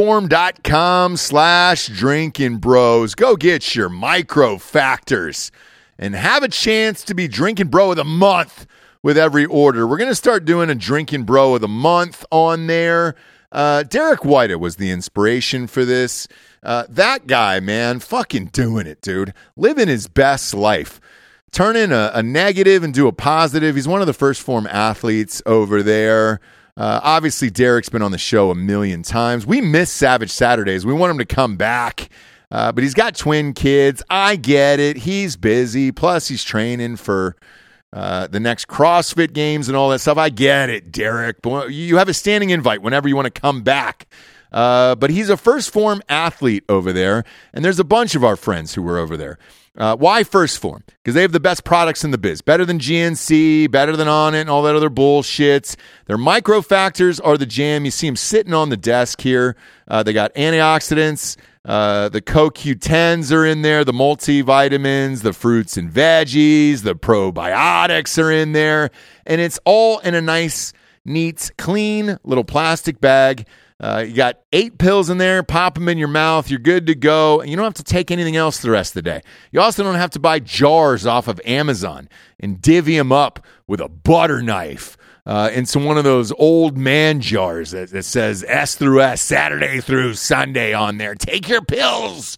firstform.com/drinking bros. Go get your micro factors and have a chance to be drinking bro of the month with every order. We're going to start doing a drinking bro of the month on there. Derek White was the inspiration for this. That guy, man, fucking doing it, dude. Living his best life. Turning a negative into a positive. He's one of the First Form athletes over there. Obviously, Derek's been on the show a million times. We miss Savage Saturdays. We want him to come back. But he's got twin kids. I get it. He's busy. Plus, he's training for the next CrossFit Games and all that stuff. I get it, Derek. But you have a standing invite whenever you want to come back. But he's a First Form athlete over there, and there's a bunch of our friends who were over there. Why First Form? Because they have the best products in the biz. Better than GNC, better than Onnit, and all that other bullshit. Their microfactors are the jam. You see them sitting on the desk here. They got antioxidants. The CoQ10s are in there. The multivitamins, the fruits and veggies, the probiotics are in there. And it's all in a nice, neat, clean little plastic bag. You got 8 pills in there, pop them in your mouth, you're good to go. And you don't have to take anything else the rest of the day. You also don't have to buy jars off of Amazon and divvy them up with a butter knife into one of those old man jars that says S through S, Saturday through Sunday on there. Take your pills,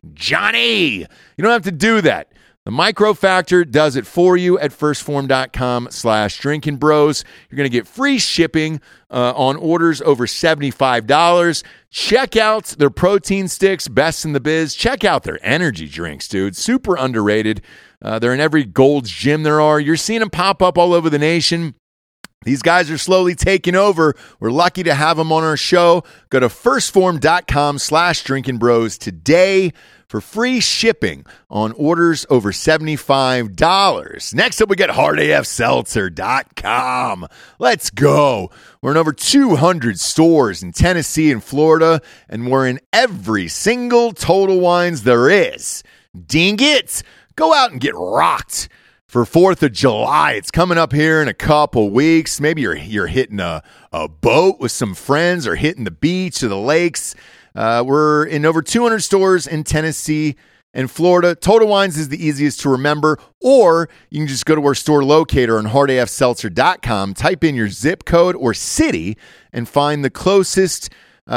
Johnny. You don't have to do that. The Microfactor does it for you at firstform.com/drinking bros. You're going to get free shipping on orders over $75. Check out their protein sticks, best in the biz. Check out their energy drinks, dude. Super underrated. They're in every Gold's Gym there are. You're seeing them pop up all over the nation. These guys are slowly taking over. We're lucky to have them on our show. Go to firstform.com/drinking bros today for free shipping on orders over $75. Next up, we got hardafseltzer.com. Let's go. We're in over 200 stores in Tennessee and Florida, and we're in every single Total Wines there is. Ding it. Go out and get rocked for 4th of July. It's coming up here in a couple weeks. Maybe you're hitting a boat with some friends or hitting the beach or the lakes. We're in over 200 stores in Tennessee and Florida. Total Wines is the easiest to remember, or you can just go to our store locator on hardafseltzer.com, type in your zip code or city, and find the closest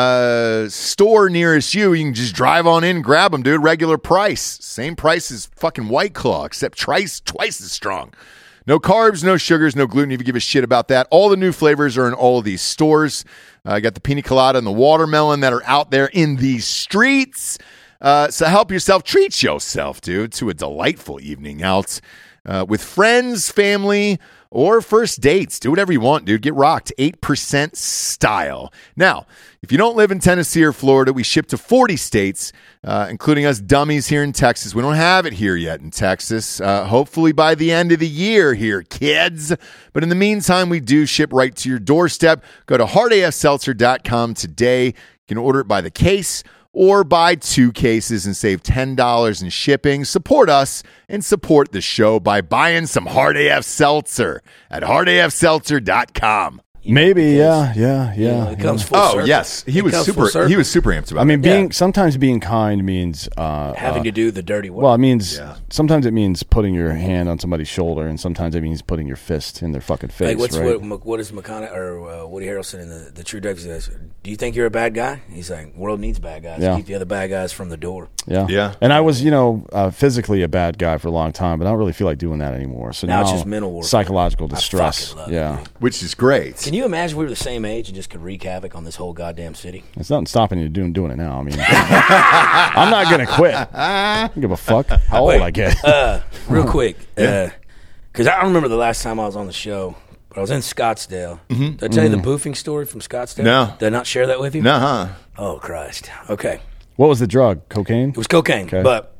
store nearest you. You can just drive on in and grab them, dude. Regular price. Same price as fucking White Claw, except twice as strong. No carbs, no sugars, no gluten, if you give a shit about that. All the new flavors are in all of these stores. I got the pina colada and the watermelon that are out there in these streets. So help yourself, treat yourself, dude, to a delightful evening out with friends, family, or first dates. Do whatever you want, dude. Get rocked. 8% style. Now, if you don't live in Tennessee or Florida, we ship to 40 states, including us dummies here in Texas. We don't have it here yet in Texas. Hopefully by the end of the year here, kids. But in the meantime, we do ship right to your doorstep. Go to hardafseltzer.com today. You can order it by the case or buy 2 cases and save $10 in shipping. Support us and support the show by buying some Hard AF Seltzer at hardafseltzer.com. Maybe, yeah. It comes full Oh circle. yes, he It was comes full super. circle. He was super amped about. I mean, it. sometimes being kind means having to do the dirty work. well, it means Yeah. sometimes it means putting your hand on somebody's shoulder, and sometimes it means putting your fist in their fucking face. like right? what is McConaughey or Woody Harrelson in the True Detective says? Do you think you're a bad guy? He's like, world needs bad guys. Yeah. Keep the other bad guys from the door. Yeah. And I was, physically a bad guy for a long time, but I don't really feel like doing that anymore. So Now now it's just mental work. psychological I distress. fucking love it, Yeah, dude. Which is great. Can you imagine we were the same age and just could wreak havoc on this whole goddamn city? it's nothing stopping you doing it now. I mean, I'm not gonna quit. I don't give a fuck how old I get. Real quick, because I don't remember the last time I was on the show, but I was in Scottsdale. Did I tell you the boofing story from Scottsdale? No. Did I not share that with you? Nuh-huh. Oh, Christ. Okay. What was the drug? Cocaine? It was cocaine, Okay. but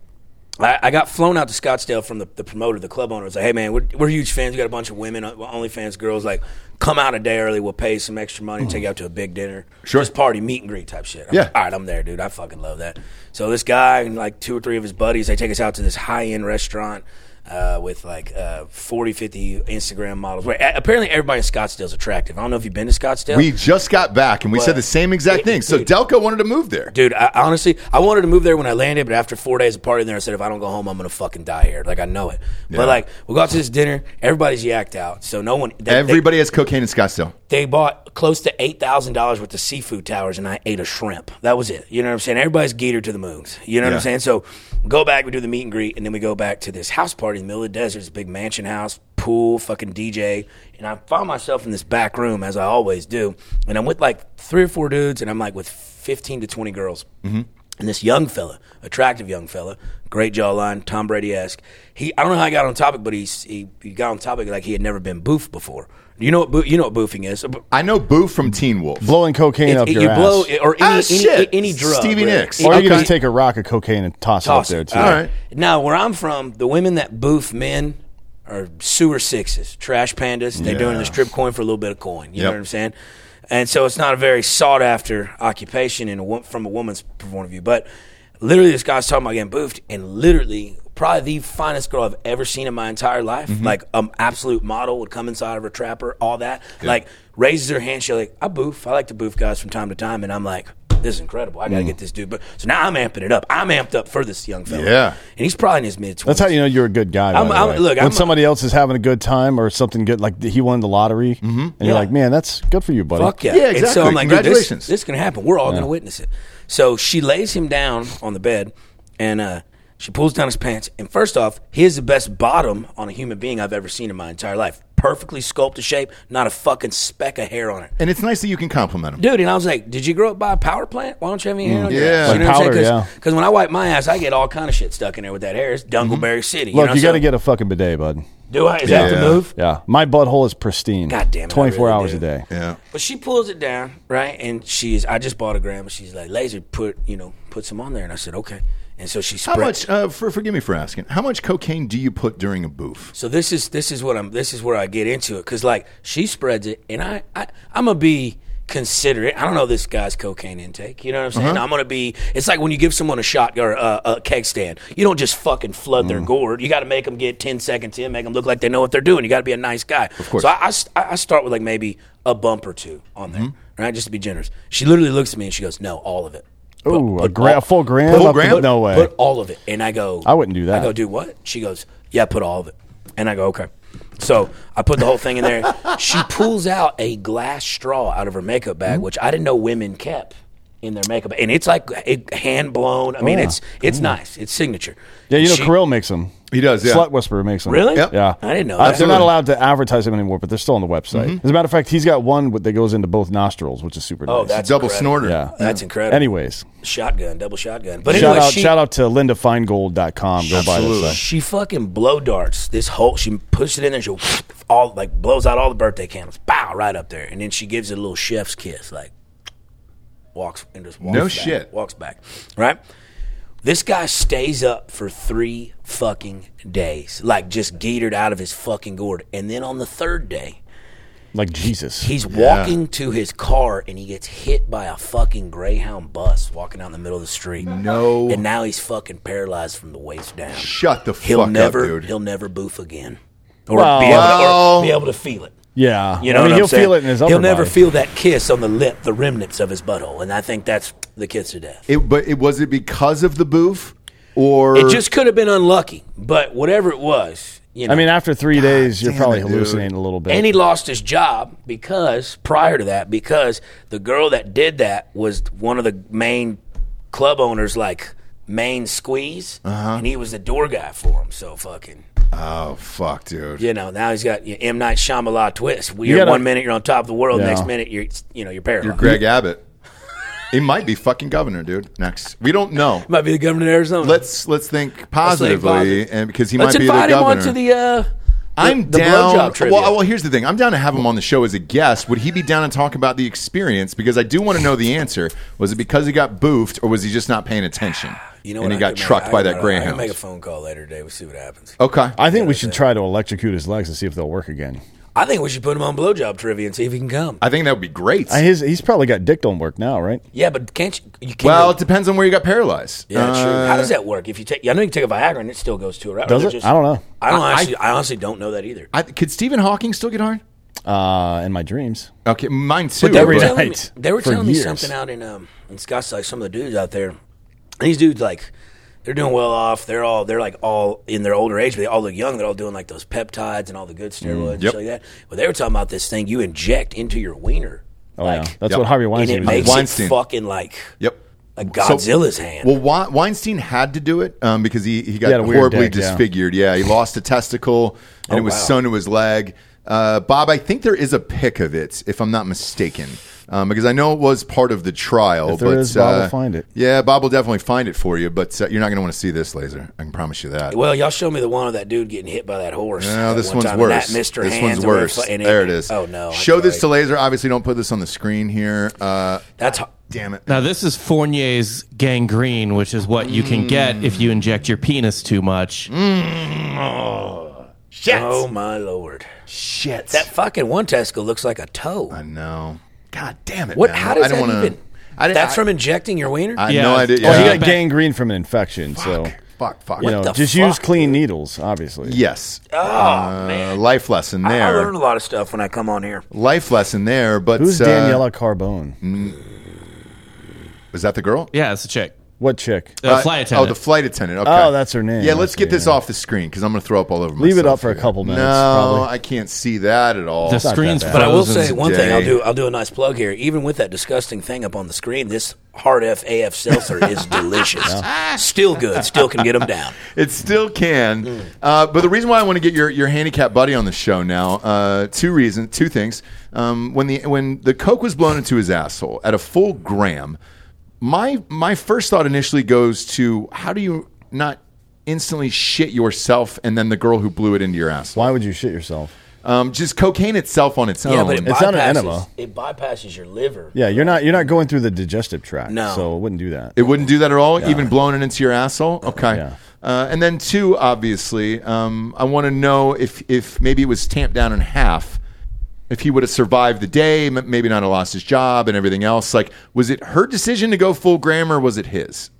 I got flown out to Scottsdale from the promoter, the club owner. Was like, hey, man, we're huge fans. We got a bunch of women, OnlyFans girls. Like, come out a day early. We'll pay you some extra money, take you out to a big dinner. Sure. Just party, meet and greet type shit. I'm Yeah. like, all right, I'm there, dude. I fucking love that. So this guy and like 2 or 3 of his buddies, they take us out to this high-end restaurant with like 40, 50 Instagram models. Wait, apparently everybody in Scottsdale is attractive. I don't know if you've been to Scottsdale. We just got back and we said the same exact thing. So dude. Delco wanted to move there. Dude, honestly, I wanted to move there when I landed, but after 4 days of partying there, I said, if I don't go home, I'm going to fucking die here. Like, I know it. Yeah. But, like, we go out to this dinner. Everybody's yacked out. So no one... Everybody has cocaine in Scottsdale. They bought close to $8,000 worth of seafood towers, and I ate a shrimp. That was it. You know what I'm saying? Everybody's geared to the moons. You know what Yeah. I'm saying? So we go back, we do the meet and greet, and then we go back to this house party in the middle of the desert. It's a big mansion house, pool, fucking DJ. And I found myself in this back room, as I always do. And I'm with like 3 or 4 dudes, and I'm like with 15 to 20 girls. Mm-hmm. And this young fella, attractive young fella, great jawline, Tom Brady-esque. I don't know how he got on topic, but he got on topic like he had never been boofed before. You know what boofing is? I know Boo from Teen Wolf. Blowing cocaine up your you ass. blow or shit. any drug. Stevie really. Nicks. or you can Okay. just take a rock of cocaine and toss it up there, too. All right. Now, where I'm from, the women that boof men are sewer sixes, trash pandas. They're doing the strip coin for a little bit of coin. You know Yep. what I'm saying? And so it's not a very sought after occupation from a woman's point of view. But literally, this guy's talking about getting boofed, and literally, probably the finest girl I've ever seen in my entire life. Mm-hmm. Like, absolute model would come inside of her trapper, all that. Like, raises her hand. She's like, I boof. I like to boof guys from time to time. And I'm like, this is incredible. I got to get this dude. But so now I'm amping it up. I'm amped up for this young fella. Yeah. And he's probably in his mid-20s. That's how you know you're a good guy. By the way. Look, when somebody else is having a good time or something good, like he won the lottery, and you're like, man, that's good for you, buddy. Fuck yeah. Yeah, And so exactly. I'm like, dude, Congratulations. this is going to happen. We're all going to witness it. So she lays him down on the bed, and she pulls down his pants. And first off, he is the best bottom on a human being I've ever seen in my entire life. Perfectly sculpted shape, not a fucking speck of hair on it. And it's nice that you can compliment him. Dude, and I was like, did you grow up by a power plant? Why don't you have any hair on your Yeah. ass? Like You know what I'm powder, saying? yeah. Because when I wipe my ass, I get all kind of shit stuck in there with that hair. It's Dungleberry City. Look, know? you got to So- get a fucking bidet, bud. Do I? Is that the Yeah. move? Yeah, my butthole is pristine. God damn it, I 24 really hours do. a day. Yeah. But she pulls it down, right? And I just bought a gram, and she's like, Laser, put some on there. And I said, okay. And so she How spread. much? Forgive me for asking. How much cocaine do you put during a boof? So this is where I get into it, because like she spreads it, and I'm gonna be considerate. I don't know this guy's cocaine intake. You know what I'm saying? I'm gonna be. It's like when you give someone a shot or a keg stand. You don't just fucking flood their gourd. You got to make them get 10 seconds in, make them look like they know what they're doing. You got to be a nice guy. Of course. So I start with like maybe a bump or two on there, right? Just to be generous. She literally looks at me and she goes, "No, all of it." Ooh, Put a full gram? Full Up the- gram? No way. Put all of it. And I go, I wouldn't do that. I go, do what? She goes, yeah, put all of it. And I go, okay. So I put the whole thing in there. She pulls out a glass straw out of her makeup bag, which I didn't know women kept in their makeup. And it's like hand blown. I mean, yeah. it's nice. It's signature. Yeah, She- Kirill makes them. He does, yeah. Slut Whisperer makes them. Really? Yep. Yeah. I didn't know They're that. not allowed to advertise them anymore, but they're still on the website. As a matter of fact, he's got one that goes into both nostrils, which is super Oh, nice. that's Double incredible. snorter. yeah. That's incredible. Anyways, Shotgun, double shotgun. But shout anyway, out to LindaFeingold.com. Go buy Absolutely. this. she fucking blow darts this whole. She pushes it in there. She all like blows out all the birthday candles. Bow right up there, and then she gives it a little chef's kiss, like walks and just walks No back, shit. walks back. Right. This guy stays up for 3 fucking days, like just geetered out of his fucking gourd, and then on the 3rd day, Like Jesus. he's walking to his car and he gets hit by a fucking Greyhound bus walking down the middle of the street. No. And now he's fucking paralyzed from the waist down. Shut the He'll fuck never, up, dude. he'll never boof again, or Well- be able to feel it. Yeah. You know, I mean, what he'll I'm saying? feel it in his upper He'll never body. feel that kiss on the lip, the remnants of his butthole, and I think that's the kiss to death. Was it because of the boof, or It just could have been unlucky, but whatever it was, you know. I mean, after 3 days, you're damn probably it, dude. hallucinating a little bit. And he lost his job because the girl that did that was one of the main club owners, like main squeeze, and he was the door guy for him. So fucking, Oh fuck, dude. you know, now he's got M. Night Shyamalan twist. You gotta- 1 minute you're on top of the world, Yeah. next minute you're paralyzed. You're Greg Abbott. He might be fucking governor, dude. Next, we don't know. Might be the governor of Arizona. Let's think positively, positive. and because he Let's might be the invite him governor. onto the I'm the down. blowjob trivia. Well, here's the thing. I'm down to have him on the show as a guest. Would he be down to talk about the experience? Because I do want to know the answer. Was it because he got boofed, or was he just not paying attention? You know and what, he got trucked by that I Greyhound. can make a phone call later today. We'll see what happens. Okay. I think we should try to electrocute his legs and see if they'll work again. I think we should put him on blowjob trivia and see if he can come. I think that would be great. He's probably got dick don't work now, right? Yeah, but can't you? Can't Well, it depends on where you got paralyzed. yeah, true. How does that work? If you take, I know you can take a Viagra and it still goes to it. Right? Does Or it? just- I don't know. I honestly don't know that either. Could Stephen Hawking still get hard? In my dreams. Okay, mine too. But they were every telling me, night they were for telling me years. something out in Scottsdale. Like some of the dudes out there, and these dudes like they're doing well off. They're like all in their older age, but they all look young. They're all doing like those peptides and all the good steroids and Yep. shit like that. But they were talking about this thing you inject into your wiener. Oh, like, yeah. That's Yep. what Harvey and Weinstein it was makes doing. Weinstein. it fucking like Yep. Godzilla's hand. Well, Weinstein had to do it because he got had a weird horribly dick, yeah. disfigured. Yeah, he lost a testicle, and it was wow. sewn to his leg. Bob, I think there is a pic of it, if I'm not mistaken, because I know it was part of the trial. If there but, is, Bob will find it. Yeah, Bob will definitely find it for you, but you're not going to want to see this, Laser. I can promise you that. Well, y'all show me the one of that dude getting hit by that horse. No, at this one one's time, worse. and that Mr. This Hands one's or whatever, worse. and There it is. Oh no! Show this right. to Laser. Obviously, don't put this on the screen here. That's Damn it. Now, this is Fournier's gangrene, which is what you can get if you inject your penis too much. Shit. oh my lord! Shit. That fucking one testicle looks like a toe. I know. God damn it. What? Man. How does I don't that wanna, even? I, That's I, from injecting your wiener. I had Yeah. no idea. Oh, Yeah. he got gangrene from an infection, so Fuck. you know, the just fuck, use clean needles, obviously. Yes. Oh man! Life lesson I there. learn a lot of stuff when I come on here. Life lesson there. But Who's Daniela Carbone? Was that the girl? Yeah, it's a chick. What chick? Flight attendant. Oh, the flight attendant. Okay. Oh, that's her name. Yeah, let's Okay, get this yeah. off the screen because I'm going to throw up all over myself. Leave it up for a here. couple minutes, No, probably. I can't see that at all. The not screen's that bad. But I will frozen say one thing. today. I'll do a nice plug here. Even with that disgusting thing up on the screen, this Hard F AF seltzer is delicious. Still good. Still can get them down. It still can. But the reason why I want to get your handicap buddy on the show now, two things. When the Coke was blown into his asshole at a full gram, my first thought initially goes to how do you not instantly shit yourself and then the girl who blew it into your asshole? Why would you shit yourself? Just cocaine itself on its own. Yeah, but it It's not an bypasses- enema. It bypasses your liver. Yeah, you're not going through the digestive tract. No. So it wouldn't do that. It wouldn't do that at all, even blowing it into your asshole? Okay. Yeah. And then two, obviously, I want to know if maybe it was tamped down in half. If he would have survived the day, maybe not have lost his job and everything else. Like, was it her decision to go full gram or was it his?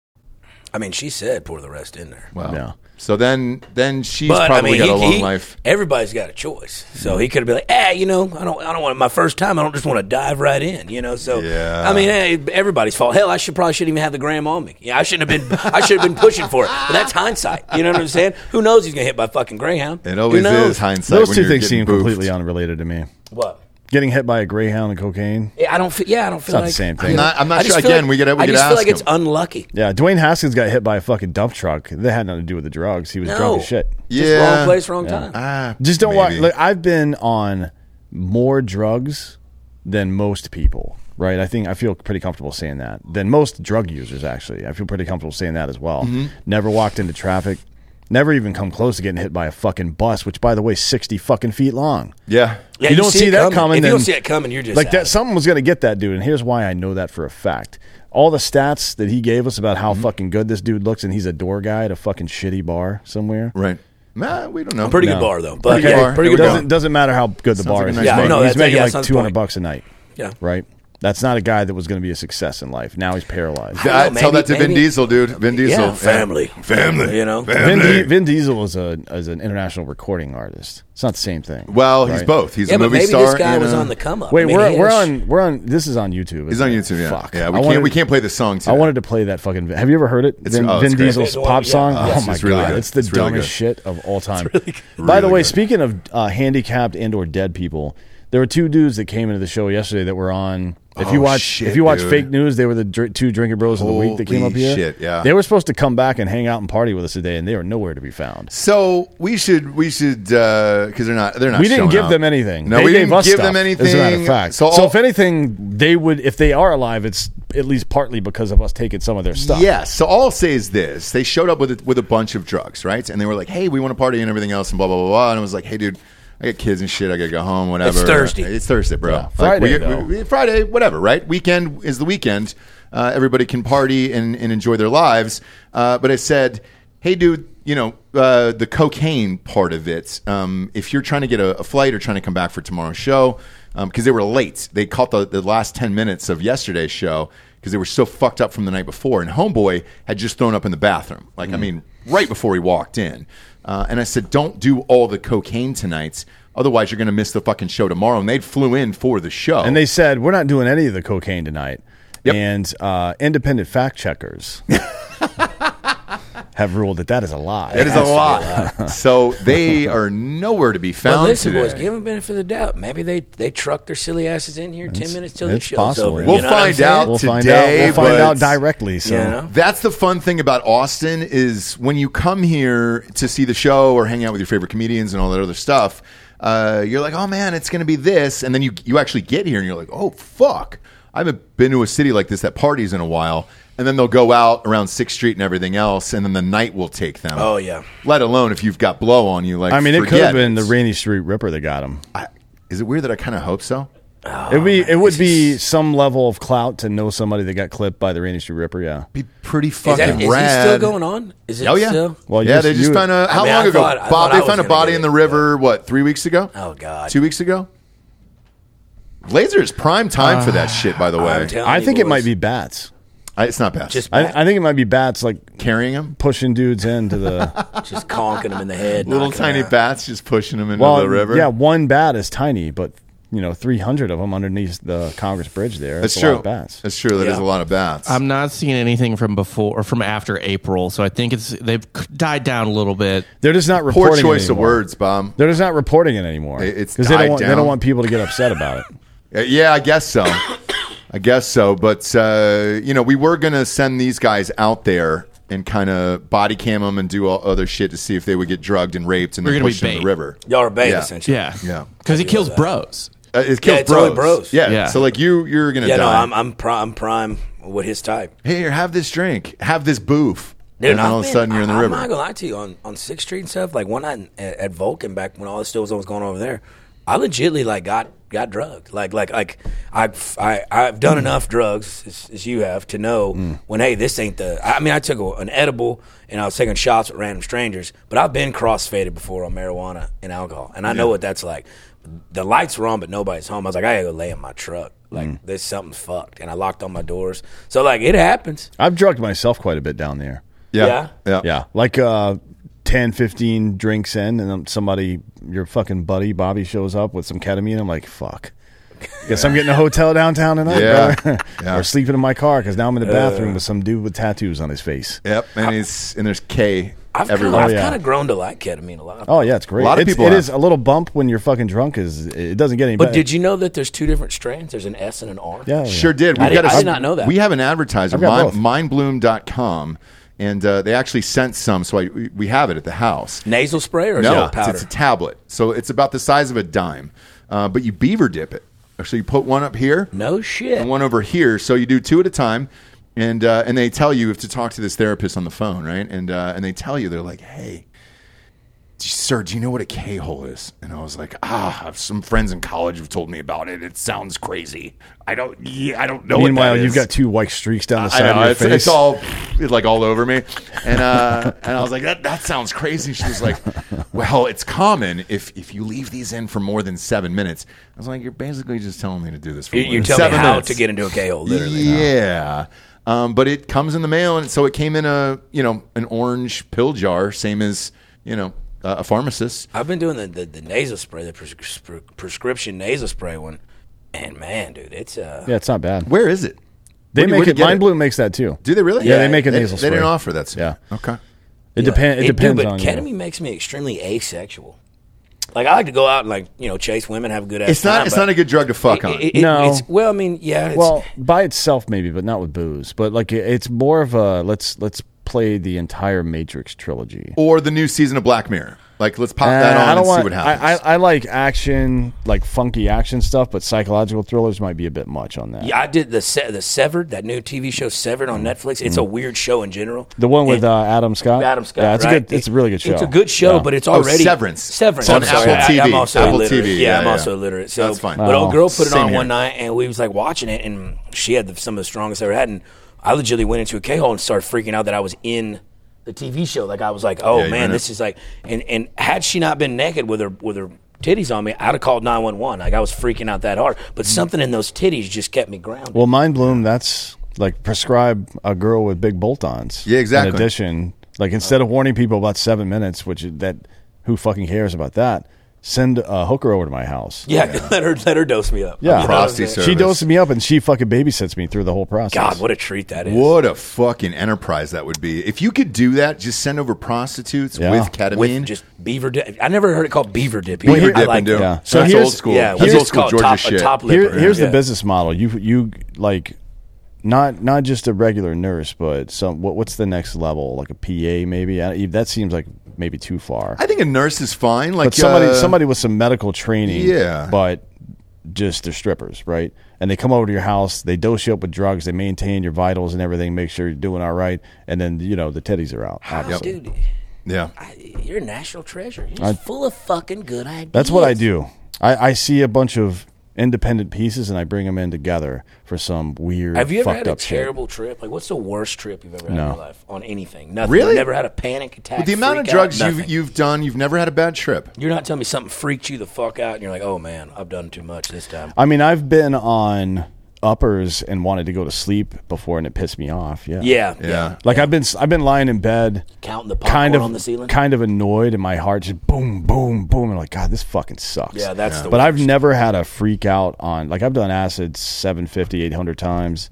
I mean, she said pour the rest in there. Well, Yeah. so then she's But probably I mean, got a long life. Everybody's got a choice, so he could have been like, I don't want my first time. I don't just want to dive right in, So Yeah. I mean, everybody's fault. Hell, I shouldn't even have the gram on me. Yeah, I should have been pushing for it. But that's hindsight. You know what I'm saying? Who knows? He's gonna hit by fucking Greyhound. It always Who knows? is hindsight. Those when two you're things getting seem boofed. completely unrelated to me. What? Getting hit by a greyhound and cocaine. I don't feel. I don't feel not like the same thing. I'm not I just sure. feel Again, like- we could I just ask feel like it's him. unlucky. Yeah, Dwayne Haskins got hit by a fucking dump truck. That had nothing to do with the drugs. He was drunk as shit. Just Yeah. wrong place, wrong time. Just don't watch. Maybe. Like, I've been on more drugs than most people, right? I feel pretty comfortable saying that. Than most drug users, actually. I feel pretty comfortable saying that as well. Mm-hmm. Never walked into traffic. Never even come close to getting hit by a fucking bus, which, by the way, is 60 fucking feet long. Yeah. Yeah, you don't see it that coming. If you then, don't see it coming, you're just like out. that. Something was going to get that dude, and here's why I know that for a fact. All the stats that he gave us about how Mm-hmm. fucking good this dude looks, and he's a door guy at a fucking shitty bar somewhere. Right. Nah, we don't know. Pretty No. good bar though. But Pretty good yeah, bar. pretty Here good we bar. go. Doesn't matter how good the bar like a is. nice He's bar. making, No, he's that's- making yeah, like sounds $200 point. a night, Yeah. right? That's not a guy that was going to be a success in life. Now he's paralyzed. Tell that to Vin Diesel, dude. Vin Diesel. Yeah, family. Family. Family. Vin Diesel is an international recording artist. It's not the same thing. Well, he's both. He's a movie maybe star. This guy was on the come up. Wait, we're on. This is on YouTube. He's on YouTube. Yeah, Fuck. yeah. We can't play the song today. I wanted to play that fucking. Have you ever heard it? Vin great. Diesel's pop song. Yes, Oh my it's really god, good. it's the It's really dumbest good. shit of all time. Really By the way, good. speaking of handicapped and/or dead people, there were two dudes that came into the show yesterday that were on. If you watch dude. fake news, they were the two drinking bros of the week that came up Holy here. shit, yeah. They were supposed to come back and hang out and party with us today, and they are nowhere to be found. So we should because they're not. We didn't showing give up. them anything. No, They we gave didn't us give stuff, them anything. As a matter of fact. So So if anything, they would. If they are alive, it's at least partly because of us taking some of their stuff. Yes. So all I'll say is this: they showed up with a bunch of drugs, right? And they were like, "Hey, we want to party and everything else," and blah blah blah blah. And I was like, "Hey, dude, I got kids and shit. I gotta go home. Whatever. It's Thursday. It's Thursday, bro. Yeah. Friday, Friday, whatever. Right? Weekend is the weekend. Everybody can party and enjoy their lives. But I said, hey, dude, the cocaine part of it. If you're trying to get a flight or trying to come back for tomorrow's show, because they were late, they caught the last 10 minutes of yesterday's show because they were so fucked up from the night before. And Homeboy had just thrown up in the bathroom. I mean, right before he walked in. And I said, don't do all the cocaine tonight. Otherwise, you're going to miss the fucking show tomorrow. And they flew in for the show. And they said, we're not doing any of the cocaine tonight. Yep. And independent fact checkers have ruled that is a lie. It is a lie. So they are nowhere to be found Well, listen, today. boys, give them the benefit of the doubt. Maybe they trucked their silly asses in here 10 minutes till the it's show's possible. over. We'll You know what I'm find saying? out We'll find today, out. We'll find but- out directly. So You know? That's the fun thing about Austin is when you come here to see the show or hang out with your favorite comedians and all that other stuff, you're like, oh man, it's going to be this. And then you actually get here and you're like, oh fuck, I haven't been to a city like this that parties in a while. And then they'll go out around 6th Street and everything else, and then the night will take them. Oh, yeah. Let alone if you've got blow on you. Like, I mean, it could forget have been the Rainy Street Ripper that got him. Is it weird that I kind of hope so? It would be some level of clout to know somebody that got clipped by the Rainy Street Ripper. Yeah. Be pretty Is fucking it rad. still going on? Is it Oh yeah. still? Well, yeah, you- they just you- found a. How I mean, long I ago? thought- I thought I They was found a gonna body get in the it, river. What? 3 weeks ago? Oh, God. 2 weeks ago. Laser is prime time for that shit. By the way, I'm telling I you, think it boys. might be bats. It's not bad. Just I think it might be bats like carrying them. pushing dudes into the just conking them in the head. Little knocking 'em tiny out. bats just pushing them into well, the river. yeah, one bat is tiny, but 300 of them underneath the Congress Bridge there. that's a true. lot of bats. That's true. That is Yeah. a lot of bats. I'm not seeing anything from before or from after April, so I think they've died down a little bit. They're just not Poor reporting. choice it of anymore. words, Bob. They're just not reporting it anymore. It's because they died don't down. want people to get upset about it. Yeah, I guess so. I guess so. But we were gonna send these guys out there and kind of body cam them and do all other shit to see if they would get drugged and raped and We're then gonna be pushed into the bait. river. Y'all are bait, Yeah. essentially. Yeah, Yeah. because he kills bros. It kills it's only bros. bros. Yeah. Yeah. So like you're gonna Yeah, no, die. I'm prime with his type. Here, have this drink. Have this boof. Dude, and then all of a sudden you're in the river. I'm not gonna lie to you. On 6th Street and stuff, like one night at Vulcan back when all this still was going on over there, I legitly got drugged. Like I've done enough drugs as you have to know when this ain't the. I mean, I took an edible and I was taking shots with random strangers, but I've been crossfaded before on marijuana and alcohol, and I know what that's like. The lights were on, but nobody's home. I was like, I gotta go lay in my truck. Like this something's fucked, and I locked all my doors. So like it happens. I've drugged myself quite a bit down there. Yeah. Yeah, like 10, 15 drinks in, and then somebody, your fucking buddy Bobby, shows up with some ketamine. I'm like, fuck. Guess I'm getting a hotel downtown tonight, Yeah. brother. Yeah. Or sleeping in my car because now I'm in the bathroom with some dude with tattoos on his face. Yep. And there's K I've everywhere. kind of grown to like ketamine a lot. Oh yeah, it's great. A lot of people It have. is a little bump when you're fucking drunk. It doesn't get any But better. did you know that there's two different strains? There's an S and an R. Yeah, Sure did. I did not know that. We have an advertiser, I've got both. mindbloom.com, and they actually sent some, so we have it at the house. Nasal spray or is No, it powder? it's a tablet. So it's about the size of a dime, but you beaver dip it. So you put one up here No shit. and one over here. So you do two at a time, and they tell you if to talk to this therapist on the phone, right? And they tell you, they're like, hey, sir, do you know what a K-hole is? And I was like, I have some friends in college who've told me about it. It sounds crazy. I don't know. Meanwhile, what that you've is. got 2 white streaks down the I side know, of your it's, face. it's all like all over me, and I was like, that sounds crazy. She was like, well, it's common if you leave these in for more than 7 minutes. I was like, you're basically just telling me to do this for You more tell than me 7 how minutes. to get into a K-hole, literally. Yeah. But it comes in the mail, and so it came in an orange pill jar, same as a pharmacist. I've been doing the nasal spray, the prescription nasal spray one, and man, dude, it's Yeah, it's not bad. Where is it? They Where make do you it. get Mind Bloom makes that too. Do they really? Yeah, they make a nasal They spray. didn't offer that. Yeah. Okay. It depends. It depends but on ketamine you. makes me extremely asexual. Like I like to go out and chase women, have a good ass It's not. time, It's but not a good drug to fuck on. No. It's, well, I mean, yeah. It's, Well, by itself maybe, but not with booze. But like it's more of a let's play the entire Matrix trilogy. Or the new season of Black Mirror. Like, let's pop that on I don't and want, see what happens. I like action, like funky action stuff, but psychological thrillers might be a bit much on that. yeah, I did the Severed, that new TV show Severed on Netflix. It's a weird show in general. The one with And- Adam Scott. Adam Scott. Yeah, it's right? a good. It's a really good show. It's a good show, Yeah. but it's already Severance. Severance On I'm sorry. Apple TV. I'm also Apple illiterate. TV. Yeah, I'm Yeah, also yeah. illiterate. So, That's fine. But old girl put it Same on here. one night, and we was like watching it, and she had some of the strongest I ever had, and I legitimately went into a K-hole and started freaking out that I was in the TV show. Like I was like, oh Yeah, man, this is like, and had she not been naked with her titties on me, I'd have called 911. Like I was freaking out that hard, but something in those titties just kept me grounded. Well, Mind Bloom, that's like prescribe a girl with big bolt-ons. Yeah, exactly. In addition, like instead of warning people about 7 minutes, who fucking cares about that? Send a hooker over to my house. Yeah, let her dose me up. Yeah. You know what I'm Prosty saying? service. She doses me up and she fucking babysits me through the whole process. God, what a treat that is. What a fucking enterprise that would be. If you could do that, just send over prostitutes Yeah. with ketamine. With just beaver dip. I never heard it called beaver dip. Beaver I dip like and do. that. Yeah. So that's here's- old school. Yeah, That's here's old school called Georgia top, shit. a top lipper. Here's yeah. the business model. You like not just a regular nurse, but what's the next level? Like a PA maybe? That seems like maybe too far. I think a nurse is fine. Like But somebody with some medical training, Yeah. but just they're strippers, right? And they come over to your house, they dose you up with drugs, they maintain your vitals and everything, make sure you're doing all right, and then the titties are out. obviously. Dude, Yeah. you're a national treasure. You're just full of fucking good ideas. That's what I do. I see a bunch of independent pieces and I bring them in together for some weird, Have you ever fucked had a up shit. terrible trip? Like, what's the worst trip you've ever had in No. your life on anything? Nothing. Really? You've never had a panic attack? With the amount of freak drugs out? Nothing. you've done, you've never had a bad trip. You're not telling me something freaked you the fuck out, and you're like, oh man, I've done too much this time. I mean, I've been on uppers and wanted to go to sleep before, and it pissed me off. Yeah, Yeah. Like I've been lying in bed, Counting the popcorn on the ceiling. kind of annoyed, and my heart just boom, boom, boom. And I'm like, God, this fucking sucks. Yeah, that's the But I've worst. never had a freak out on, like, I've done acid 750, 800 times.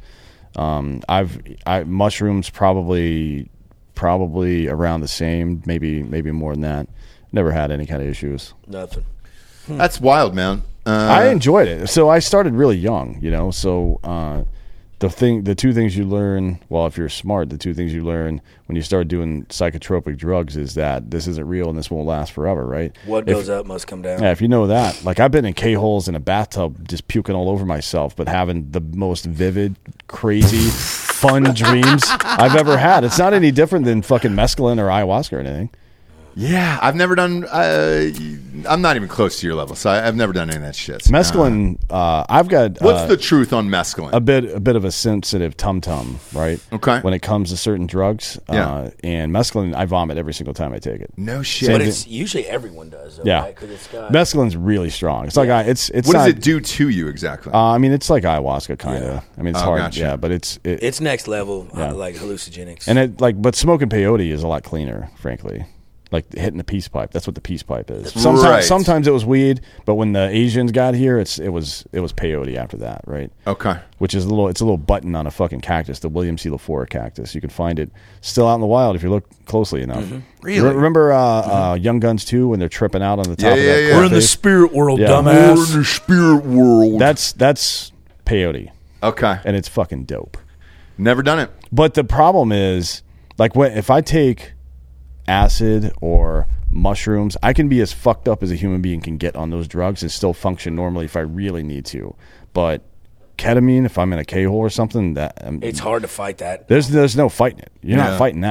Mushrooms probably around the same, maybe more than that. Never had any kind of issues. Nothing. That's wild, man. I enjoyed it. So I started really young, So the two things you learn, well, if you're smart, the two things you learn when you start doing psychotropic drugs is that this isn't real and this won't last forever, right? What goes up must come down. Yeah, if you know that. Like I've been in K-holes in a bathtub just puking all over myself, but having the most vivid, crazy, fun dreams I've ever had. It's not any different than fucking mescaline or ayahuasca or anything. Yeah, I've never done. I'm not even close to your level, so I've never done any of that shit. Mescaline, I've got What's the truth on mescaline? a bit of a sensitive tum-tum, right? Okay. When it comes to certain drugs. Yeah. And mescaline, I vomit every single time I take it. No shit. But Same it's usually everyone does, though, Yeah. right? 'Cause it's got, Mescaline's really strong. It's like it's What not, does it do to you exactly? I mean, it's like ayahuasca kind of. Yeah. I mean, it's Oh, hard. gotcha. Yeah, but it's next level, Yeah. like hallucinogenics. and it but smoking peyote is a lot cleaner, frankly. Like hitting the peace pipe. That's what the peace pipe is. Right. Sometimes it was weed, but when the Asians got here, it was peyote after that, right? Okay. Which is it's a little button on a fucking cactus, the William C. Lafleur cactus. You can find it still out in the wild if you look closely enough. Really? Remember Young Guns 2 when they're tripping out on the top of that yeah. cliff We're in the face? spirit world, Yeah. dumbass. the spirit world. That's peyote, Okay. and it's fucking dope. Never done it. But the problem is, like, if I take acid or mushrooms, I can be as fucked up as a human being can get on those drugs and still function normally if I really need to. But ketamine, if I'm in a K-hole or something, It's hard to fight that. there's no fighting it. You're Yeah. not fighting that.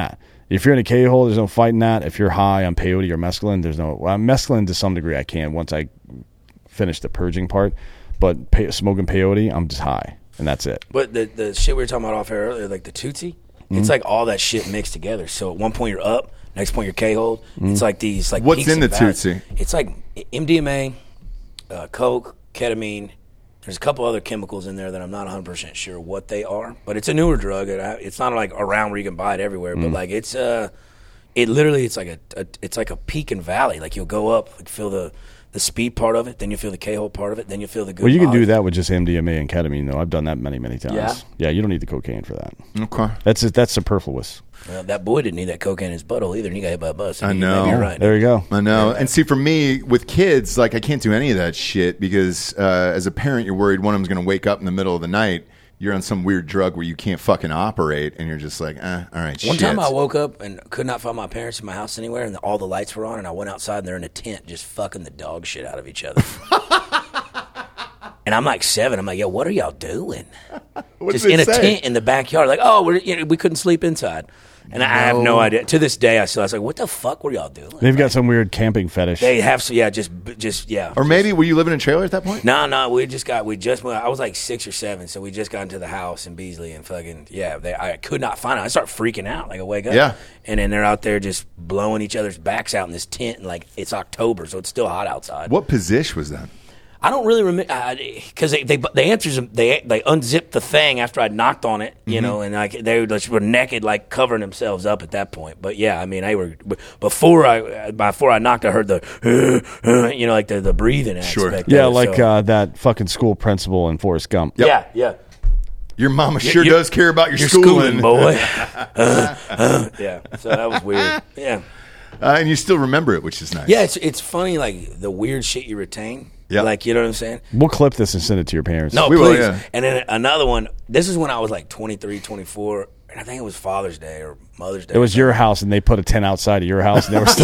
If you're in a K-hole, there's no fighting that. If you're high on peyote or mescaline, there's no... Well, mescaline, to some degree, I can once I finish the purging part. But smoking peyote, I'm just high, and that's it. But the shit we were talking about off air earlier, like the Tootsie, it's like all that shit mixed together. So at one point you're up, next point you're K-hole. It's like these... like What's peaks in the and valleys. Tootsie? It's like MDMA, coke, ketamine. There's a couple other chemicals in there that I'm not 100% sure what they are, but it's a newer drug. It's not like around where you can buy it everywhere, but like it's like a peak and valley. Like you'll go up, like feel the speed part of it, then you feel the K-hole part of it, then you feel the good. Well, you can do vibe. that with just MDMA and ketamine, though. I've done that many times. Yeah? Yeah, you don't need the cocaine for that. Okay. That's superfluous. Well, that boy didn't need that cocaine in his butthole either, and he got hit by a bus. I know. Maybe you're right. There you go. I know. And see, for me, with kids, like I can't do any of that shit because as a parent, you're worried one of them's going to wake up in the middle of the night. You're on some weird drug where you can't fucking operate, and you're just like, all right, One shit. time I woke up and could not find my parents in my house anywhere, and all the lights were on, and I went outside, and they're in a tent just fucking the dog shit out of each other. And I'm like 7. I'm like, yo, what are y'all doing? Just in a tent in the backyard. Like, oh, we couldn't sleep inside. And I have no idea. To this day, I was like, what the fuck were y'all doing? They've got some weird camping fetish. They have, yeah. Or maybe, were you living in a trailer at that point? No, I was like 6 or 7, so we just got into the house in Beasley and fucking, I could not find it. I start freaking out, like I wake up. Yeah. And then they're out there just blowing each other's backs out in this tent, and like it's October, so it's still hot outside. What position was that? I don't really remember because they unzipped the thing after I knocked on it, you know, and like they were naked, like covering themselves up at that point. But yeah, I mean, they were before I knocked. I heard the like the breathing aspect. Yeah, of it, like so. that fucking school principal in Forrest Gump. Yep. Yeah. Your mama sure does care about your schooling, boy. Yeah, so that was weird. Yeah, and you still remember it, which is nice. yeah. It's funny, like the weird shit you retain. Yeah. Like, you know what I'm saying? We'll clip this and send it to your parents. No, We please. will, yeah. And then another one. This is when I was like 23, 24, and I think it was Father's Day or Mother's Day. It was your house, and they put a tent outside of your house, and they were still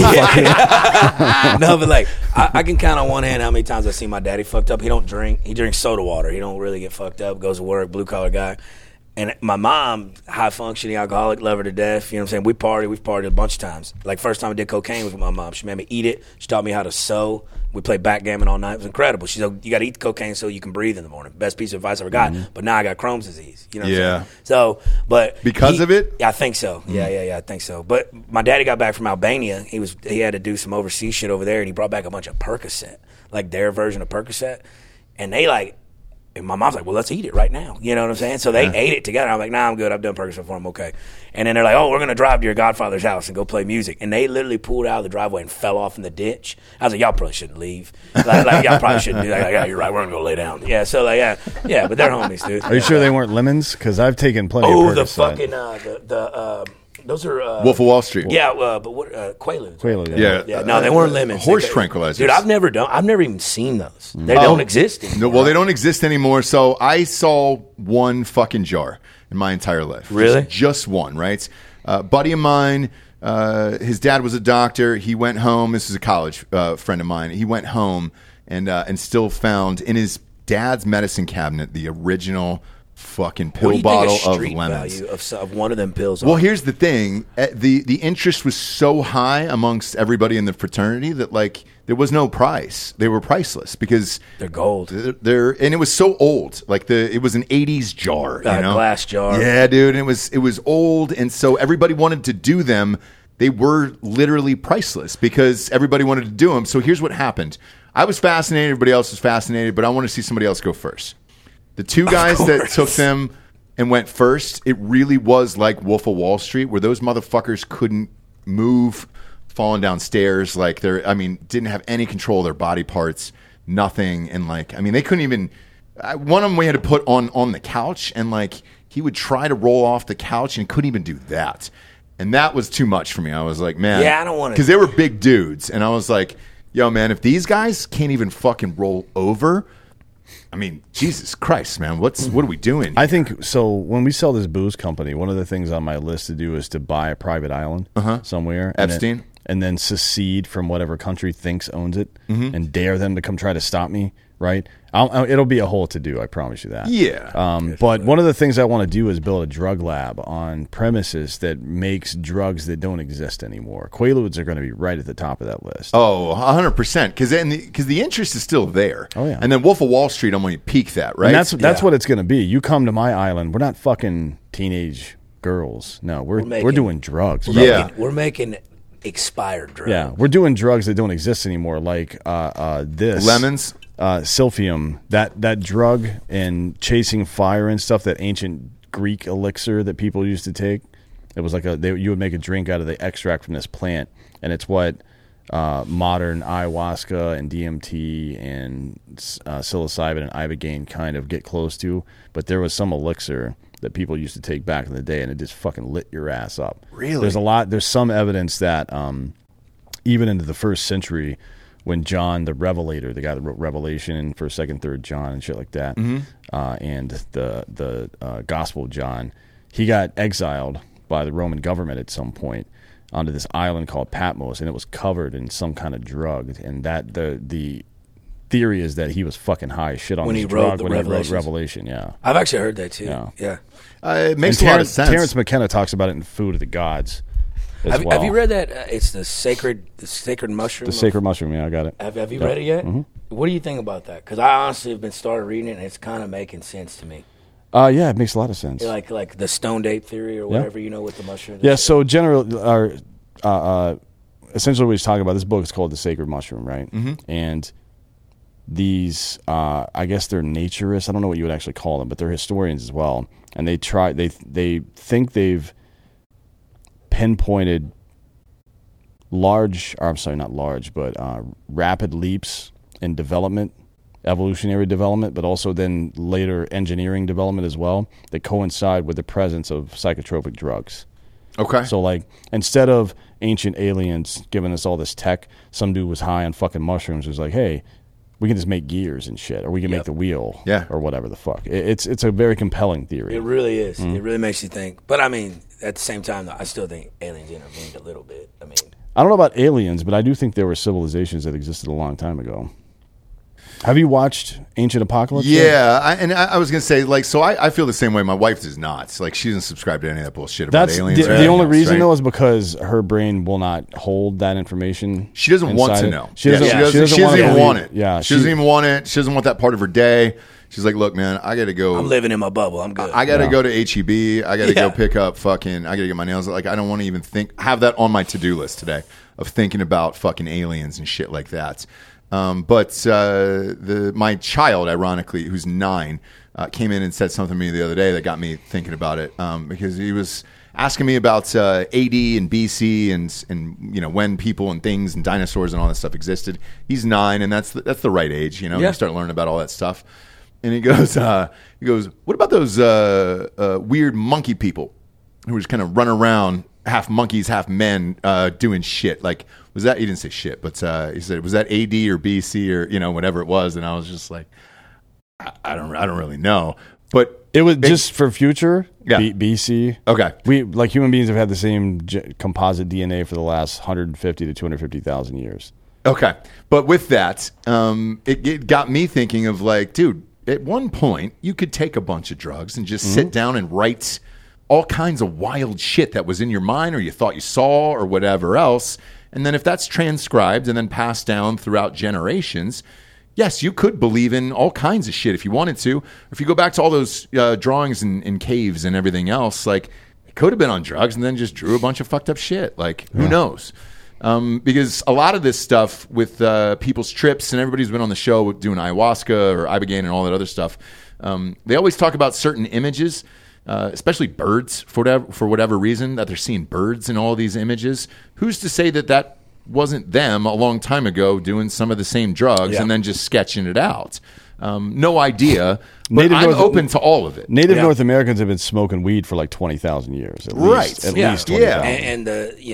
fucking. No, but like I can count on one hand how many times I've seen my daddy fucked up. He don't drink. He drinks soda water. He don't really get fucked up. Goes to work, blue collar guy. And my mom, high functioning alcoholic, love her to death. You know what I'm saying? We've partied a bunch of times. Like first time I did cocaine was with my mom. She made me eat it. She taught me how to sew. We played backgammon all night. It was incredible. She said, you got to eat the cocaine so you can breathe in the morning. Best piece of advice I ever got. But now I got Crohn's disease. You know what I'm saying? So, but because of it? Yeah, I think so. Yeah, I think so. But my daddy got back from Albania. He had to do some overseas shit over there, and he brought back a bunch of Percocet, like their version of Percocet. And they like, and my mom's like, well, let's eat it right now. You know what I'm saying? So they ate it together. I'm like, nah, I'm good. I've done Percocet before. I'm okay. And then they're like, oh, we're going to drive to your godfather's house and go play music. And they literally pulled out of the driveway and fell off in the ditch. I was like, y'all probably shouldn't leave. Like y'all probably shouldn't do that. Like, yeah, you're right. We're going to go lay down. Yeah, so like, yeah, but they're homies, dude. Are you sure they weren't lemons? Because I've taken plenty of Oh, Percocet. the fucking, those are... Wolf of Wall Street. Yeah, but what, Quaaludes. Quaaludes, Yeah. No, they weren't lemons. Horse tranquilizers. Dude, I've never even seen those. They don't exist anymore. No, well, they don't exist anymore. So I saw one fucking jar in my entire life. Really? Just one, right? Buddy of mine, his dad was a doctor. He went home. This is a college friend of mine. He went home and still found in his dad's medicine cabinet the original fucking pill bottle of lemons. Value of one of them pills? Well, here's the thing: the interest was so high amongst everybody in the fraternity that like there was no price. They were priceless because they're gold. And it was so old. Like it was an '80s jar, glass jar. Yeah, dude. And it was old, and so everybody wanted to do them. They were literally priceless because everybody wanted to do them. So here's what happened: I was fascinated. Everybody else was fascinated, but I want to see somebody else go first. The two guys that took them and went first, it really was like Wolf of Wall Street, where those motherfuckers couldn't move, falling down stairs. Like didn't have any control of their body parts, nothing. And they couldn't even. One of them we had to put on the couch, and like he would try to roll off the couch and couldn't even do that. And that was too much for me. I was like, man, yeah, I don't want to, because they were big dudes, and I was like, yo, man, if these guys can't even fucking roll over. I mean, Jesus Christ, man, what are we doing? I think so. When we sell this booze company, one of the things on my list to do is to buy a private island somewhere. Epstein? and then secede from whatever country thinks owns it and dare them to come try to stop me, right? It'll be a whole to-do, I promise you that. Yeah. But one of the things I want to do is build a drug lab on premises that makes drugs that don't exist anymore. Quaaludes are going to be right at the top of that list. Oh, 100%. Because the interest is still there. Oh, yeah. And then Wolf of Wall Street, I'm going to peak that, right? And that's what it's going to be. You come to my island, we're not fucking teenage girls. No, we're doing drugs. Bro. Yeah. We're making expired drugs. Yeah, we're doing drugs that don't exist anymore, like this. Lemons? Silphium, that drug and chasing fire and stuff, that ancient Greek elixir that people used to take. It was like you would make a drink out of the extract from this plant, and it's what modern ayahuasca and DMT and psilocybin and ibogaine kind of get close to. But there was some elixir that people used to take back in the day, and it just fucking lit your ass up. Really? There's some evidence that even into the first century, when John the Revelator, the guy that wrote Revelation and 1st, 2nd, 3rd John and shit like that, and the Gospel of John, he got exiled by the Roman government at some point onto this island called Patmos, and it was covered in some kind of drug. And that the theory is that he was fucking high as shit on When this he wrote drug the when he wrote Revelations. Revelation. Yeah, I've actually heard that too. Yeah. It makes and a lot of sense. Terrence McKenna talks about it in Food of the Gods. Have you read that? It's the sacred mushroom. The Sacred Mushroom? Yeah, I got it. Have you read it yet? Mm-hmm. What do you think about that? Because I honestly have been started reading it, and it's kind of making sense to me. Yeah, it makes a lot of sense. Like the stoned ape theory or whatever, with the mushroom. Yeah, so essentially what he's talking about, this book is called The Sacred Mushroom, right? Mm-hmm. And these, I guess they're naturists. I don't know what you would actually call them, but they're historians as well. And they think they've pinpointed rapid leaps in development, evolutionary development, but also then later engineering development as well, that coincide with the presence of psychotropic drugs. Okay. So, like, instead of ancient aliens giving us all this tech, some dude was high on fucking mushrooms who's like, hey, we can just make gears and shit, or we can make the wheel, or whatever the fuck. It's a very compelling theory. It really is. It really makes you think. But, I mean, at the same time, I still think aliens intervened a little bit. I don't know about aliens, but I do think there were civilizations that existed a long time ago. Have you watched Ancient Apocalypse? Yeah, I was going to say, like, so I feel the same way. My wife does not. Like, she doesn't subscribe to any of that bullshit about aliens. The only reason, though, is because her brain will not hold that information. She doesn't want to know. She doesn't even want it. Yeah, she doesn't even want it. She doesn't want that part of her day. She's like, look, man, I got to go. I'm living in my bubble. I'm good. I got to go to HEB. I got to go pick up I got to get my nails. Like, I don't want to even have that on my to-do list today of thinking about fucking aliens and shit like that. But my child, ironically, who's 9, came in and said something to me the other day that got me thinking about it, because he was asking me about AD and BC and when people and things and dinosaurs and all that stuff existed. He's 9, and that's the right age. You start learning about all that stuff. And he goes, what about those weird monkey people who just kind of run around, half monkeys, half men, doing shit? Like, was that, he didn't say shit, but he said, was that AD or BC or whatever it was? And I was just like, I don't really know. But it was just for future. Yeah. BC. Okay. We, like, human beings have had the same composite DNA for the last 150 to 250,000 years. Okay. But with that, it got me thinking of, like, dude, at one point you could take a bunch of drugs and just sit down and write all kinds of wild shit that was in your mind or you thought you saw or whatever else. And then if that's transcribed and then passed down throughout generations, yes, you could believe in all kinds of shit if you wanted to. If you go back to all those drawings in caves and everything else, like, it could have been on drugs and then just drew a bunch of fucked up shit. Like, who knows? Because a lot of this stuff with people's trips, and everybody's been on the show doing ayahuasca or ibogaine and all that other stuff, they always talk about certain images, especially birds, for whatever reason, that they're seeing birds in all these images. Who's to say that wasn't them a long time ago doing some of the same drugs and then just sketching it out? No idea, but I'm open to all of it. Native North Americans have been smoking weed for like 20,000 years. At least 20,000. And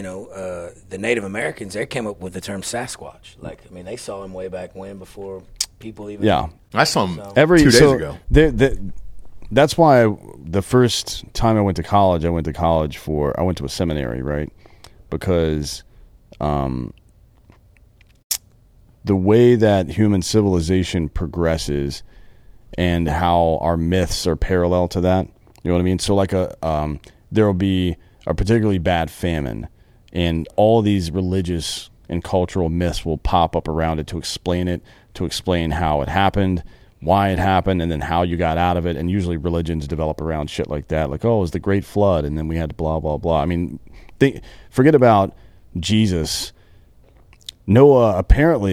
the Native Americans, they came up with the term Sasquatch. Like, I mean, they saw him way back when, before people even. Yeah, I saw him 2 days ago. That's why the first time I went to college, I went to a seminary, right? Because the way that human civilization progresses and how our myths are parallel to that. You know what I mean? So like there will be a particularly bad famine, and all these religious and cultural myths will pop up around it to explain how it happened, why it happened, and then how you got out of it. And usually religions develop around shit like that. Like, oh, it was the Great Flood, and then we had blah, blah, blah. I mean, forget about Jesus. Noah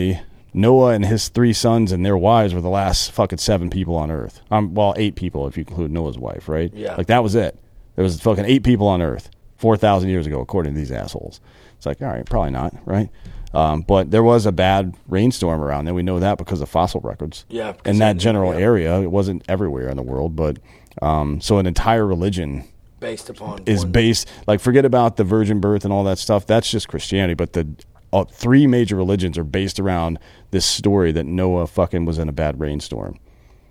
and his 3 sons and their wives were the last fucking 7 people on Earth. 8 people if you include Noah's wife, right? Yeah. Like, that was it. There was fucking 8 people on Earth 4,000 years ago, according to these assholes. It's like, all right, probably not, right? But there was a bad rainstorm around there. We know that because of fossil records. Yeah. In that general area. It wasn't everywhere in the world, but so an entire religion based upon like, forget about the virgin birth and all that stuff. That's just Christianity. But the 3 major religions are based around this story that Noah fucking was in a bad rainstorm.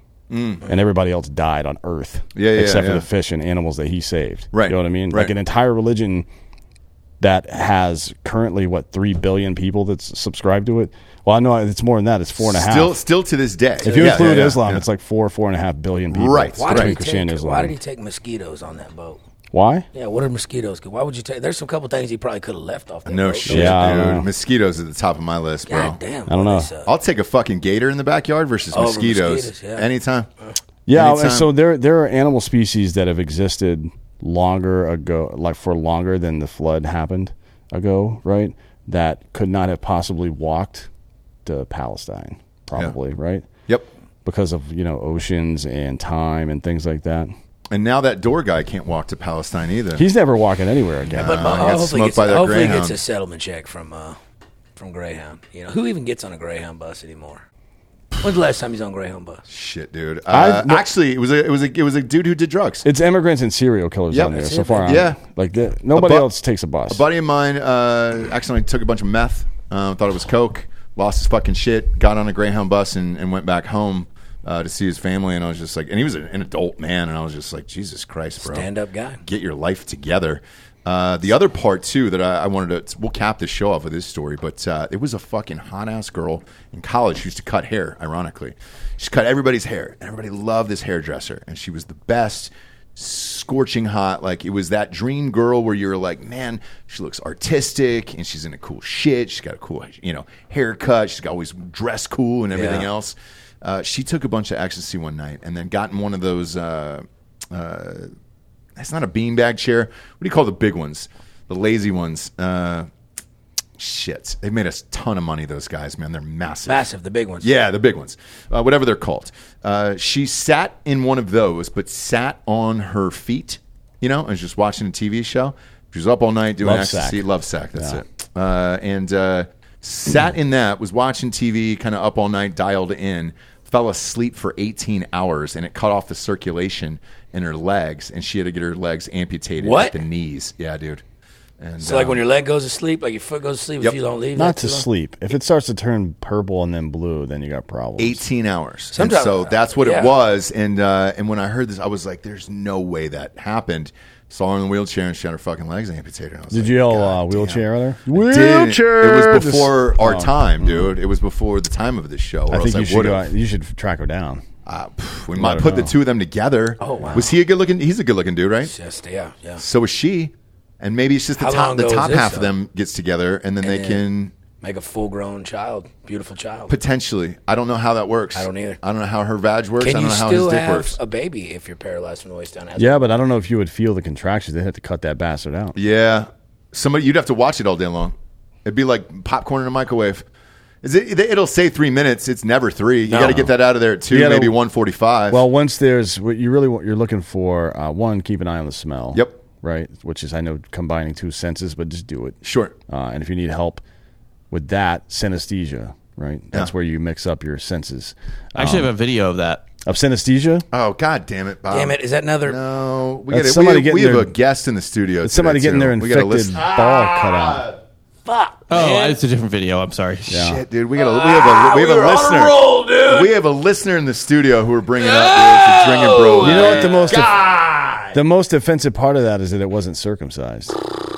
And everybody else died on Earth, except for the fish and animals that he saved. Right. You know what I mean? Right. Like an entire religion that has currently 3 billion people that's subscribed to it. Well, I know it's more than that. It's 4.5. Still to this day. If you include Islam, it's like 4.5 billion people. Right. Why between Christianity and Islam. Why did he take mosquitoes on that boat? Why? Yeah, what are mosquitoes? Why would you take? There's some couple things he probably could have left off that No boat. shit, Yeah, I don't dude. know. Mosquitoes at the top of my list, bro. God damn. I don't know. I'll take a fucking gator in the backyard versus Over mosquitoes. mosquitoes, yeah. Anytime. Yeah, Anytime. so there are animal species that have existed longer ago, like for longer than the flood happened ago, right? That could not have possibly walked to Palestine, probably, right? Yep. Because of, oceans and time and things like that. And now that door guy can't walk to Palestine either. He's never walking anywhere again. But got hopefully, smoked by that hopefully he Greyhound. gets a settlement check from Greyhound. Who even gets on a Greyhound bus anymore? When's the last time he's on a Greyhound bus? Shit, dude. I've- Actually, it was a dude who did drugs. It's immigrants and serial killers Yep. on there That's so it, far. man. On. Yeah. Like nobody A bu- else takes a bus. A buddy of mine accidentally took a bunch of meth, thought it was coke, lost his fucking shit, got on a Greyhound bus and went back home to see his family. And I was just like, and he was an adult man, and I was just like, Jesus Christ, bro. Stand-up guy. Get your life together. The other part, too, that I wanted to, we'll cap the show off with this story, but it was a fucking hot-ass girl in college who used to cut hair, ironically. She cut everybody's hair, and everybody loved this hairdresser, and she was the best, scorching hot. Like, it was that dream girl where you're like, man, she looks artistic, and she's into cool shit. She's got a cool, haircut. She's always dressed cool and everything else. She took a bunch of ecstasy one night and then got in one of those it's not a beanbag chair. What do you call the big ones? The lazy ones. Shit. They made us a ton of money, those guys, man. They're massive. Massive, the big ones. Yeah, the big ones. Whatever they're called. She sat in one of those, but sat on her feet, and was just watching a TV show. She was up all night doing ecstasy. Love sack, that's it. And sat in that, was watching TV, kind of up all night, dialed in, fell asleep for 18 hours, and it cut off the circulation in her legs, and she had to get her legs amputated at the knees. Yeah, dude. And, So like when your leg goes to sleep, like your foot goes to sleep, if you don't leave Not that to too long? sleep. If it starts to turn purple and then blue, then you got problems. 18 hours. Sometimes- And so that's what yeah. it was. And when I heard this, I was like, there's no way that happened. Saw her in the wheelchair and she had her fucking legs amputated. I was Did like, you yell God wheelchair damn. there? Did. Wheelchair! It was before our Oh. time, dude. It was before the time of this show. Or I think else you would've. should you should track her down. We might her put the know. two of them together. Oh, wow. Was he a good looking? He's a good looking dude, right? Just, yeah. So is she. And maybe it's just How long the ago top was this, half of though? them gets together, and then they can Make a full-grown child, beautiful child. potentially. I don't know how that works. I don't either. I don't know how her vag works. I Can don't you know how his still dick have works. a baby if you're paralyzed from the waist down? Yeah, but I don't know if you would feel the contractions. They'd have to cut that bastard out. Yeah, you'd have to watch it all day long. It'd be like popcorn in a microwave. It'll say 3 minutes. It's never 3. You got to get that out of there at 2, You gotta- maybe 1:45. Well, once there's what you're looking for, one, keep an eye on the smell. Yep. Right, which is, I know, combining 2 senses, but just do it. Sure. And if you need help with that, synesthesia, right? That's Yeah. where you mix up your senses. I actually have a video of that. Of synesthesia? Oh, God damn it, Bob. Damn it! Is that another? No, That's somebody we getting have their- a guest in the studio. It's somebody today, getting their too. We gotta infected listen- ball cut out. Fuck. Oh, man. it's a different video. I'm sorry. Shit, dude. We have a we were on a listener. roll, dude. We have a listener in the studio who are bringing up dude, for drinking bro. You know what the most offensive part of that is that it wasn't circumcised. It's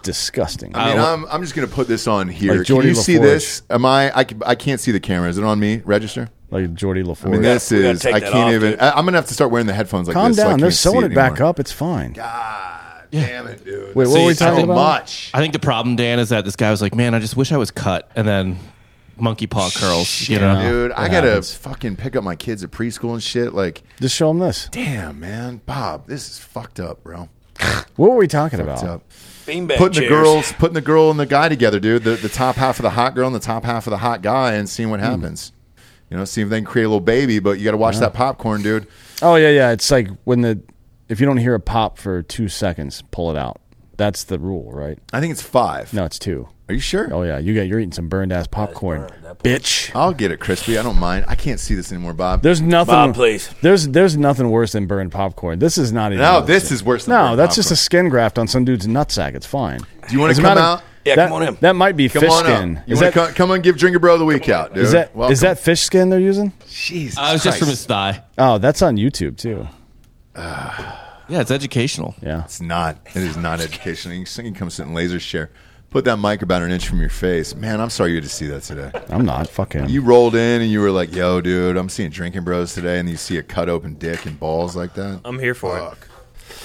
disgusting. I mean, I'm just gonna put this on here. Like Can Geordie you see LaForge. this? I can't see the camera. Is it on me? Register. Like Geordie LaForge. I mean, this We gotta is. take I that can't off, even. dude. I'm gonna have to start wearing the headphones like Calm this. so I down. They're can't see sewing it back anymore. up. It's fine. God damn it, dude. Wait, what were we talking So about? much. I think the problem, Dan, is that this guy was like, man, I just wish I was cut. And then monkey paw curls, you know? Dude, I It gotta happens. fucking pick up my kids at preschool and shit. Like, Just show them this. damn, man, Bob, this is fucked up, bro. What were we talking Fucked about? up. Beanbag Putting chairs. the girl and the guy together, dude. The top half of the hot girl and the top half of the hot guy, and seeing what happens. You know, see if they can create a little baby. But you got to watch that popcorn, dude. Oh yeah. It's like if you don't hear a pop for 2 seconds, pull it out. That's the rule, right? I think it's 5. No, it's 2. Are you sure? Oh yeah, you're eating some burned ass popcorn, bitch. I'll get it crispy. I don't mind. I can't see this anymore, Bob. There's nothing. Bob, please. There's nothing worse than burned popcorn. This is not even. No, this is worse than No, burnt that's just a popcorn. skin graft on some dude's nutsack. It's fine. Do you want As to a come matter- out? Yeah, that, come on in. That might be Come fish on skin. out. You want to come and give Drinker Bro the week out, dude? Is that Welcome. is that fish skin they're using? Jesus I was just from Christ. his thigh. Oh, that's on YouTube too. Yeah, it's educational. Yeah. It's not. It is not educational. You can come sit in Laser's chair. Put that mic about an inch from your face. Man, I'm sorry you had to see that today. I'm not fucking. You rolled in and you were like, yo, dude, I'm seeing Drinking Bros today, and you see a cut open dick and balls like that. I'm here for it. Fuck.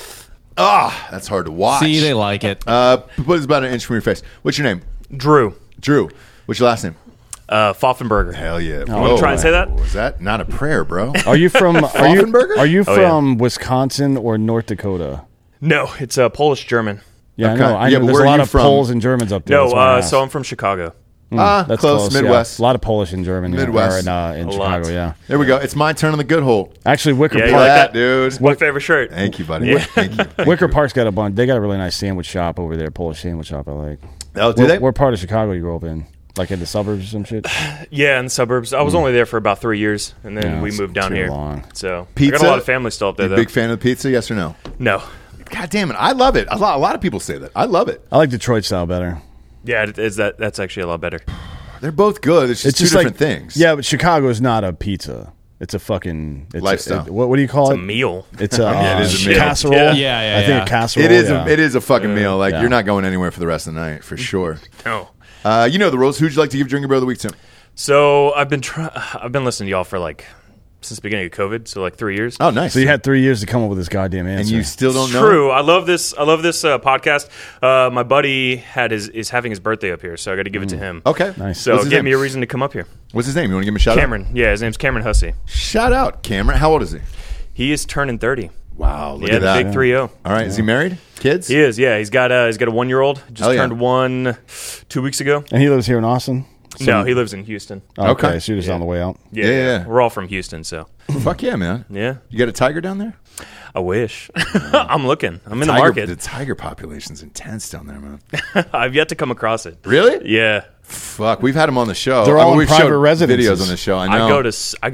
Ah, that's hard to watch. See, they like it. Put it about an inch from your face. What's your name? Drew Drew. What's your last name? Pfaffenberger. Hell yeah. wanna try and say that? Was that not a prayer, bro? Are you from? Pfaffenberger? Are you Oh, yeah. from Wisconsin or North Dakota? No, it's Polish German. Yeah, Okay. I know. I Yeah, know. but There's where a are lot you of from? Poles and Germans up there. No, That's why I asked. so I'm from Chicago. That's close, Midwest. Yeah. A lot of Polish and German. yeah, Midwest. or in A Chicago. lot. Yeah. There we go. It's my turn on the good hole. Actually, Wicker Yeah, you Look Park. at like that, dude. My favorite shirt. Thank you, buddy. Yeah. Thank you. Thank Wicker you. Park's got a bunch. They got a really nice sandwich shop over there, Polish sandwich shop. I like. Oh, do they? What part of Chicago you grew up in? Like in the suburbs or some shit? Yeah, in the suburbs. I was only there for about 3 years, and then Yeah, we it's moved down too here. long. So I Pizza? got a lot of family still up there, You a though. big fan of the pizza? Yes or no? No. God damn it. I love it. A lot of people say that. I love it. I like Detroit style better. Yeah, that's actually a lot better. They're both good. It's just two different things. Yeah, but Chicago is not a pizza. It's a fucking Lifestyle. what do you call It's it? a meal. It's a, Yeah, it is a meal. casserole. Yeah. Yeah, I think yeah. a casserole. It is. yeah. It is a fucking meal. Like Yeah. you're not going anywhere for the rest of the night for sure. No. You know the rules. Who'd you like to give Drinker Bro of the week to? So I've been listening to y'all for since the beginning of COVID, so 3 years. Oh, nice. So you had 3 years to come up with this goddamn answer. and you still don't know. True. I love this podcast. My buddy is having his birthday up here, so I got to give it to him. Okay. Nice. So What's his give name? me a reason to come up here. What's his name? You want to give him a shout Cameron. Yeah, his name's Cameron Hussey. out? Shout out, Cameron. How old is he? He is turning 30. Wow. Look Yeah, at the that. big 3-0. All right. Is he married? Kids? He is. Yeah, he's got a 1-year-old. Just Hell yeah. turned 1 2 weeks ago. And he lives here in Austin. No, he lives in Houston. Okay. So you're just on the way out. Yeah. We're all from Houston, so Fuck yeah, man. yeah. You got a tiger down there? I wish. I'm looking. I'm in the The market. tiger population's intense down there, man. I've yet to come across it. Really? Yeah. Fuck. We've had him on the show. They're all in we've private showed residences. videos on the show. I know.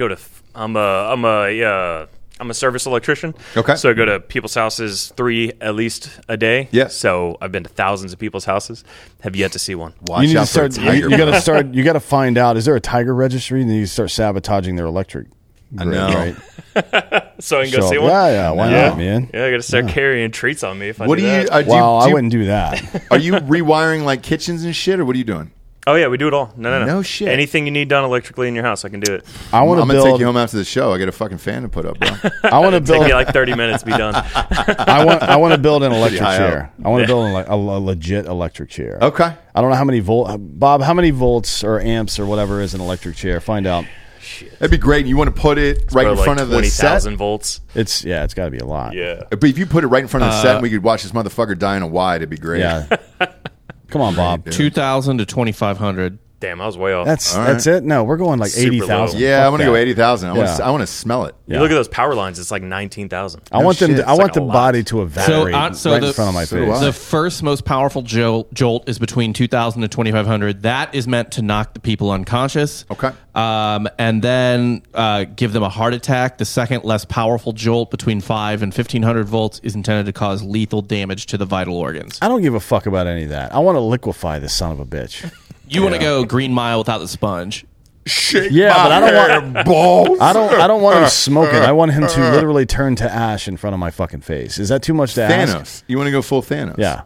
I'm a service electrician. Okay. So I go to people's houses 3 at least a day. Yeah. So I've been to thousands of people's houses. Have yet to see one. Watch You need out to for a start. tiger. You got to bro. start. You got to find out. Is there a tiger registry? And then you start sabotaging their electric. I grid, know. Right? So I can go So, see one. yeah. Why not, man? Yeah, I got to start carrying treats on me if I What do do you? that. Well, I wouldn't do that. Are you rewiring like kitchens and shit, or what are you doing? Oh yeah, we do it all. No. No shit. Anything you need done electrically in your house, I can do it. I want I'm to gonna take build. you home after the show. I got a fucking fan to put up, bro. I want to Take build. me like 30 minutes to be done. I want to build an electric high chair. I want to build a legit electric chair. Okay. I don't know how many Bob. How many volts or amps or whatever is an electric chair? Find out. That'd be great. You want to put it right in Or front of the 20,000 set. volts. It's got to be a lot. Yeah. But if you put it right in front of the set, and we could watch this motherfucker die in a wide. It'd be great. Yeah. Come on, Bob. 2,000 to 2,500. Damn, I was way off. That's it. No, we're going like Super 80,000. low. Yeah, I want to go 80,000. Yeah. I want to smell it. You look at those power lines, it's like 19,000. I want them. shit. I It's want like the a lot. body to evaporate right in front of my so face. do I. The first most powerful jolt is between 2,000 to 2,500. That is meant to knock the people unconscious. Okay. And then give them a heart attack. The second less powerful jolt between 5 and 1,500 volts is intended to cause lethal damage to the vital organs. I don't give a fuck about any of that. I want to liquefy this son of a bitch. You want to go Green Mile without the sponge. Shake Yeah, but I don't want balls. I don't want him smoking. I want him to literally turn to ash in front of my fucking face. Is that too much to ask? Thanos. You want to go full Thanos? Yeah. Yeah.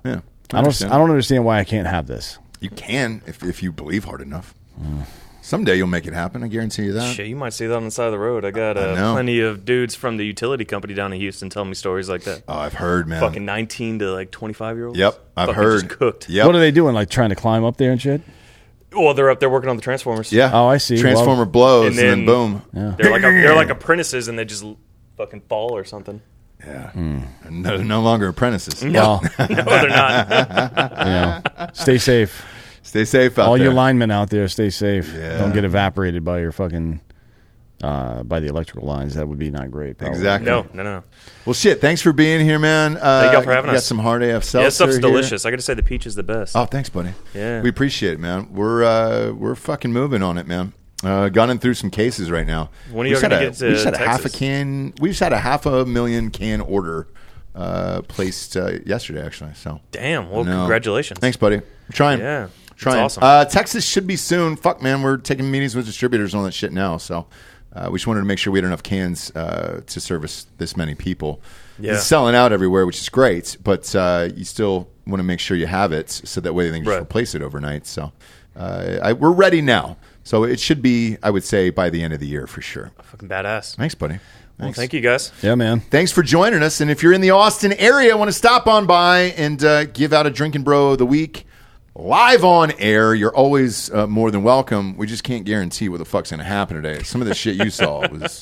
I don't understand why I can't have this. You can if you believe hard enough. Someday you'll make it happen. I guarantee you that. Shit, you might see that on the side of the road. I got know. plenty of dudes from the utility company down in Houston telling me stories like that. Oh, I've heard, man. Fucking 19 to like 25-year-olds. Yep, I've Fucking heard. Just cooked. Yep. What are they doing? Like trying to climb up there and shit? Well, they're up there working on the Transformers. Yeah. Oh, I see. Transformer blows and then boom. Yeah. They're like apprentices, and they just fucking fall or something. Yeah. And they're no longer apprentices. No, Well, no, they're not. stay safe. Stay safe out All there. you linemen out there, stay safe. Yeah. Don't get evaporated by your fucking by the electrical lines. That would be not great. Probably. Exactly. No. Well, shit. Thanks for being here, man. Thank y'all for having you got us. some hard AF seltzer Yeah, stuff's here. delicious. I got to say, the peach is the best. Oh, thanks, buddy. Yeah. We appreciate it, man. We're fucking moving on it, man. Gunning through some cases right now. When are you going to get to We just had a Texas? half a can. We just had a 500,000 can order placed yesterday, actually. So Damn. Well, No. congratulations. Thanks, buddy. I'm trying. Yeah. Trying. That's awesome. Texas should be soon. Fuck, man. We're taking meetings with distributors on that shit now. So we just wanted to make sure we had enough cans to service this many people. Yeah. It's selling out everywhere, which is great, but you still want to make sure you have it so that way they can just Right. replace it overnight. So we're ready now. So it should be, I would say, by the end of the year for sure. Fucking badass. Thanks, buddy. Well, Thanks. thank you, guys. Yeah, man. Thanks for joining us. And if you're in the Austin area, want to stop on by and give out a Drinking Bro of the Week live on air, you're always more than welcome. We just can't guarantee what the fuck's going to happen today. Some of the shit you saw was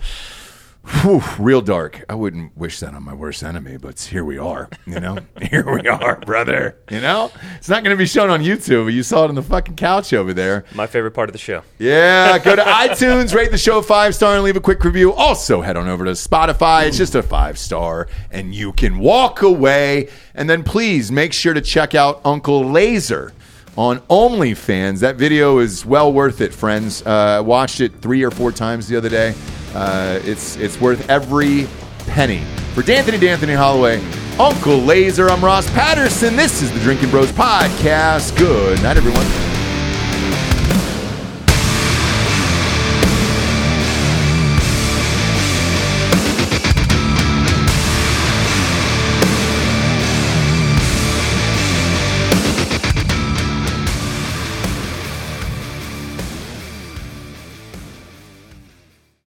real dark. I wouldn't wish that on my worst enemy, but here we are, you know? Here we are, brother. You know? It's not going to be shown on YouTube, but you saw it on the fucking couch over there. My favorite part of the show. Yeah, go to iTunes, rate the show 5-star, and leave a quick review. Also, head on over to Spotify. It's just a 5-star, and you can walk away. And then please make sure to check out Uncle Laser on OnlyFans. That video is well worth it, friends. I watched it 3 or 4 times the other day. It's worth every penny. For D'Anthony Holloway, Uncle Laser, I'm Ross Patterson. This is the Drinking Bros Podcast. Good night, everyone.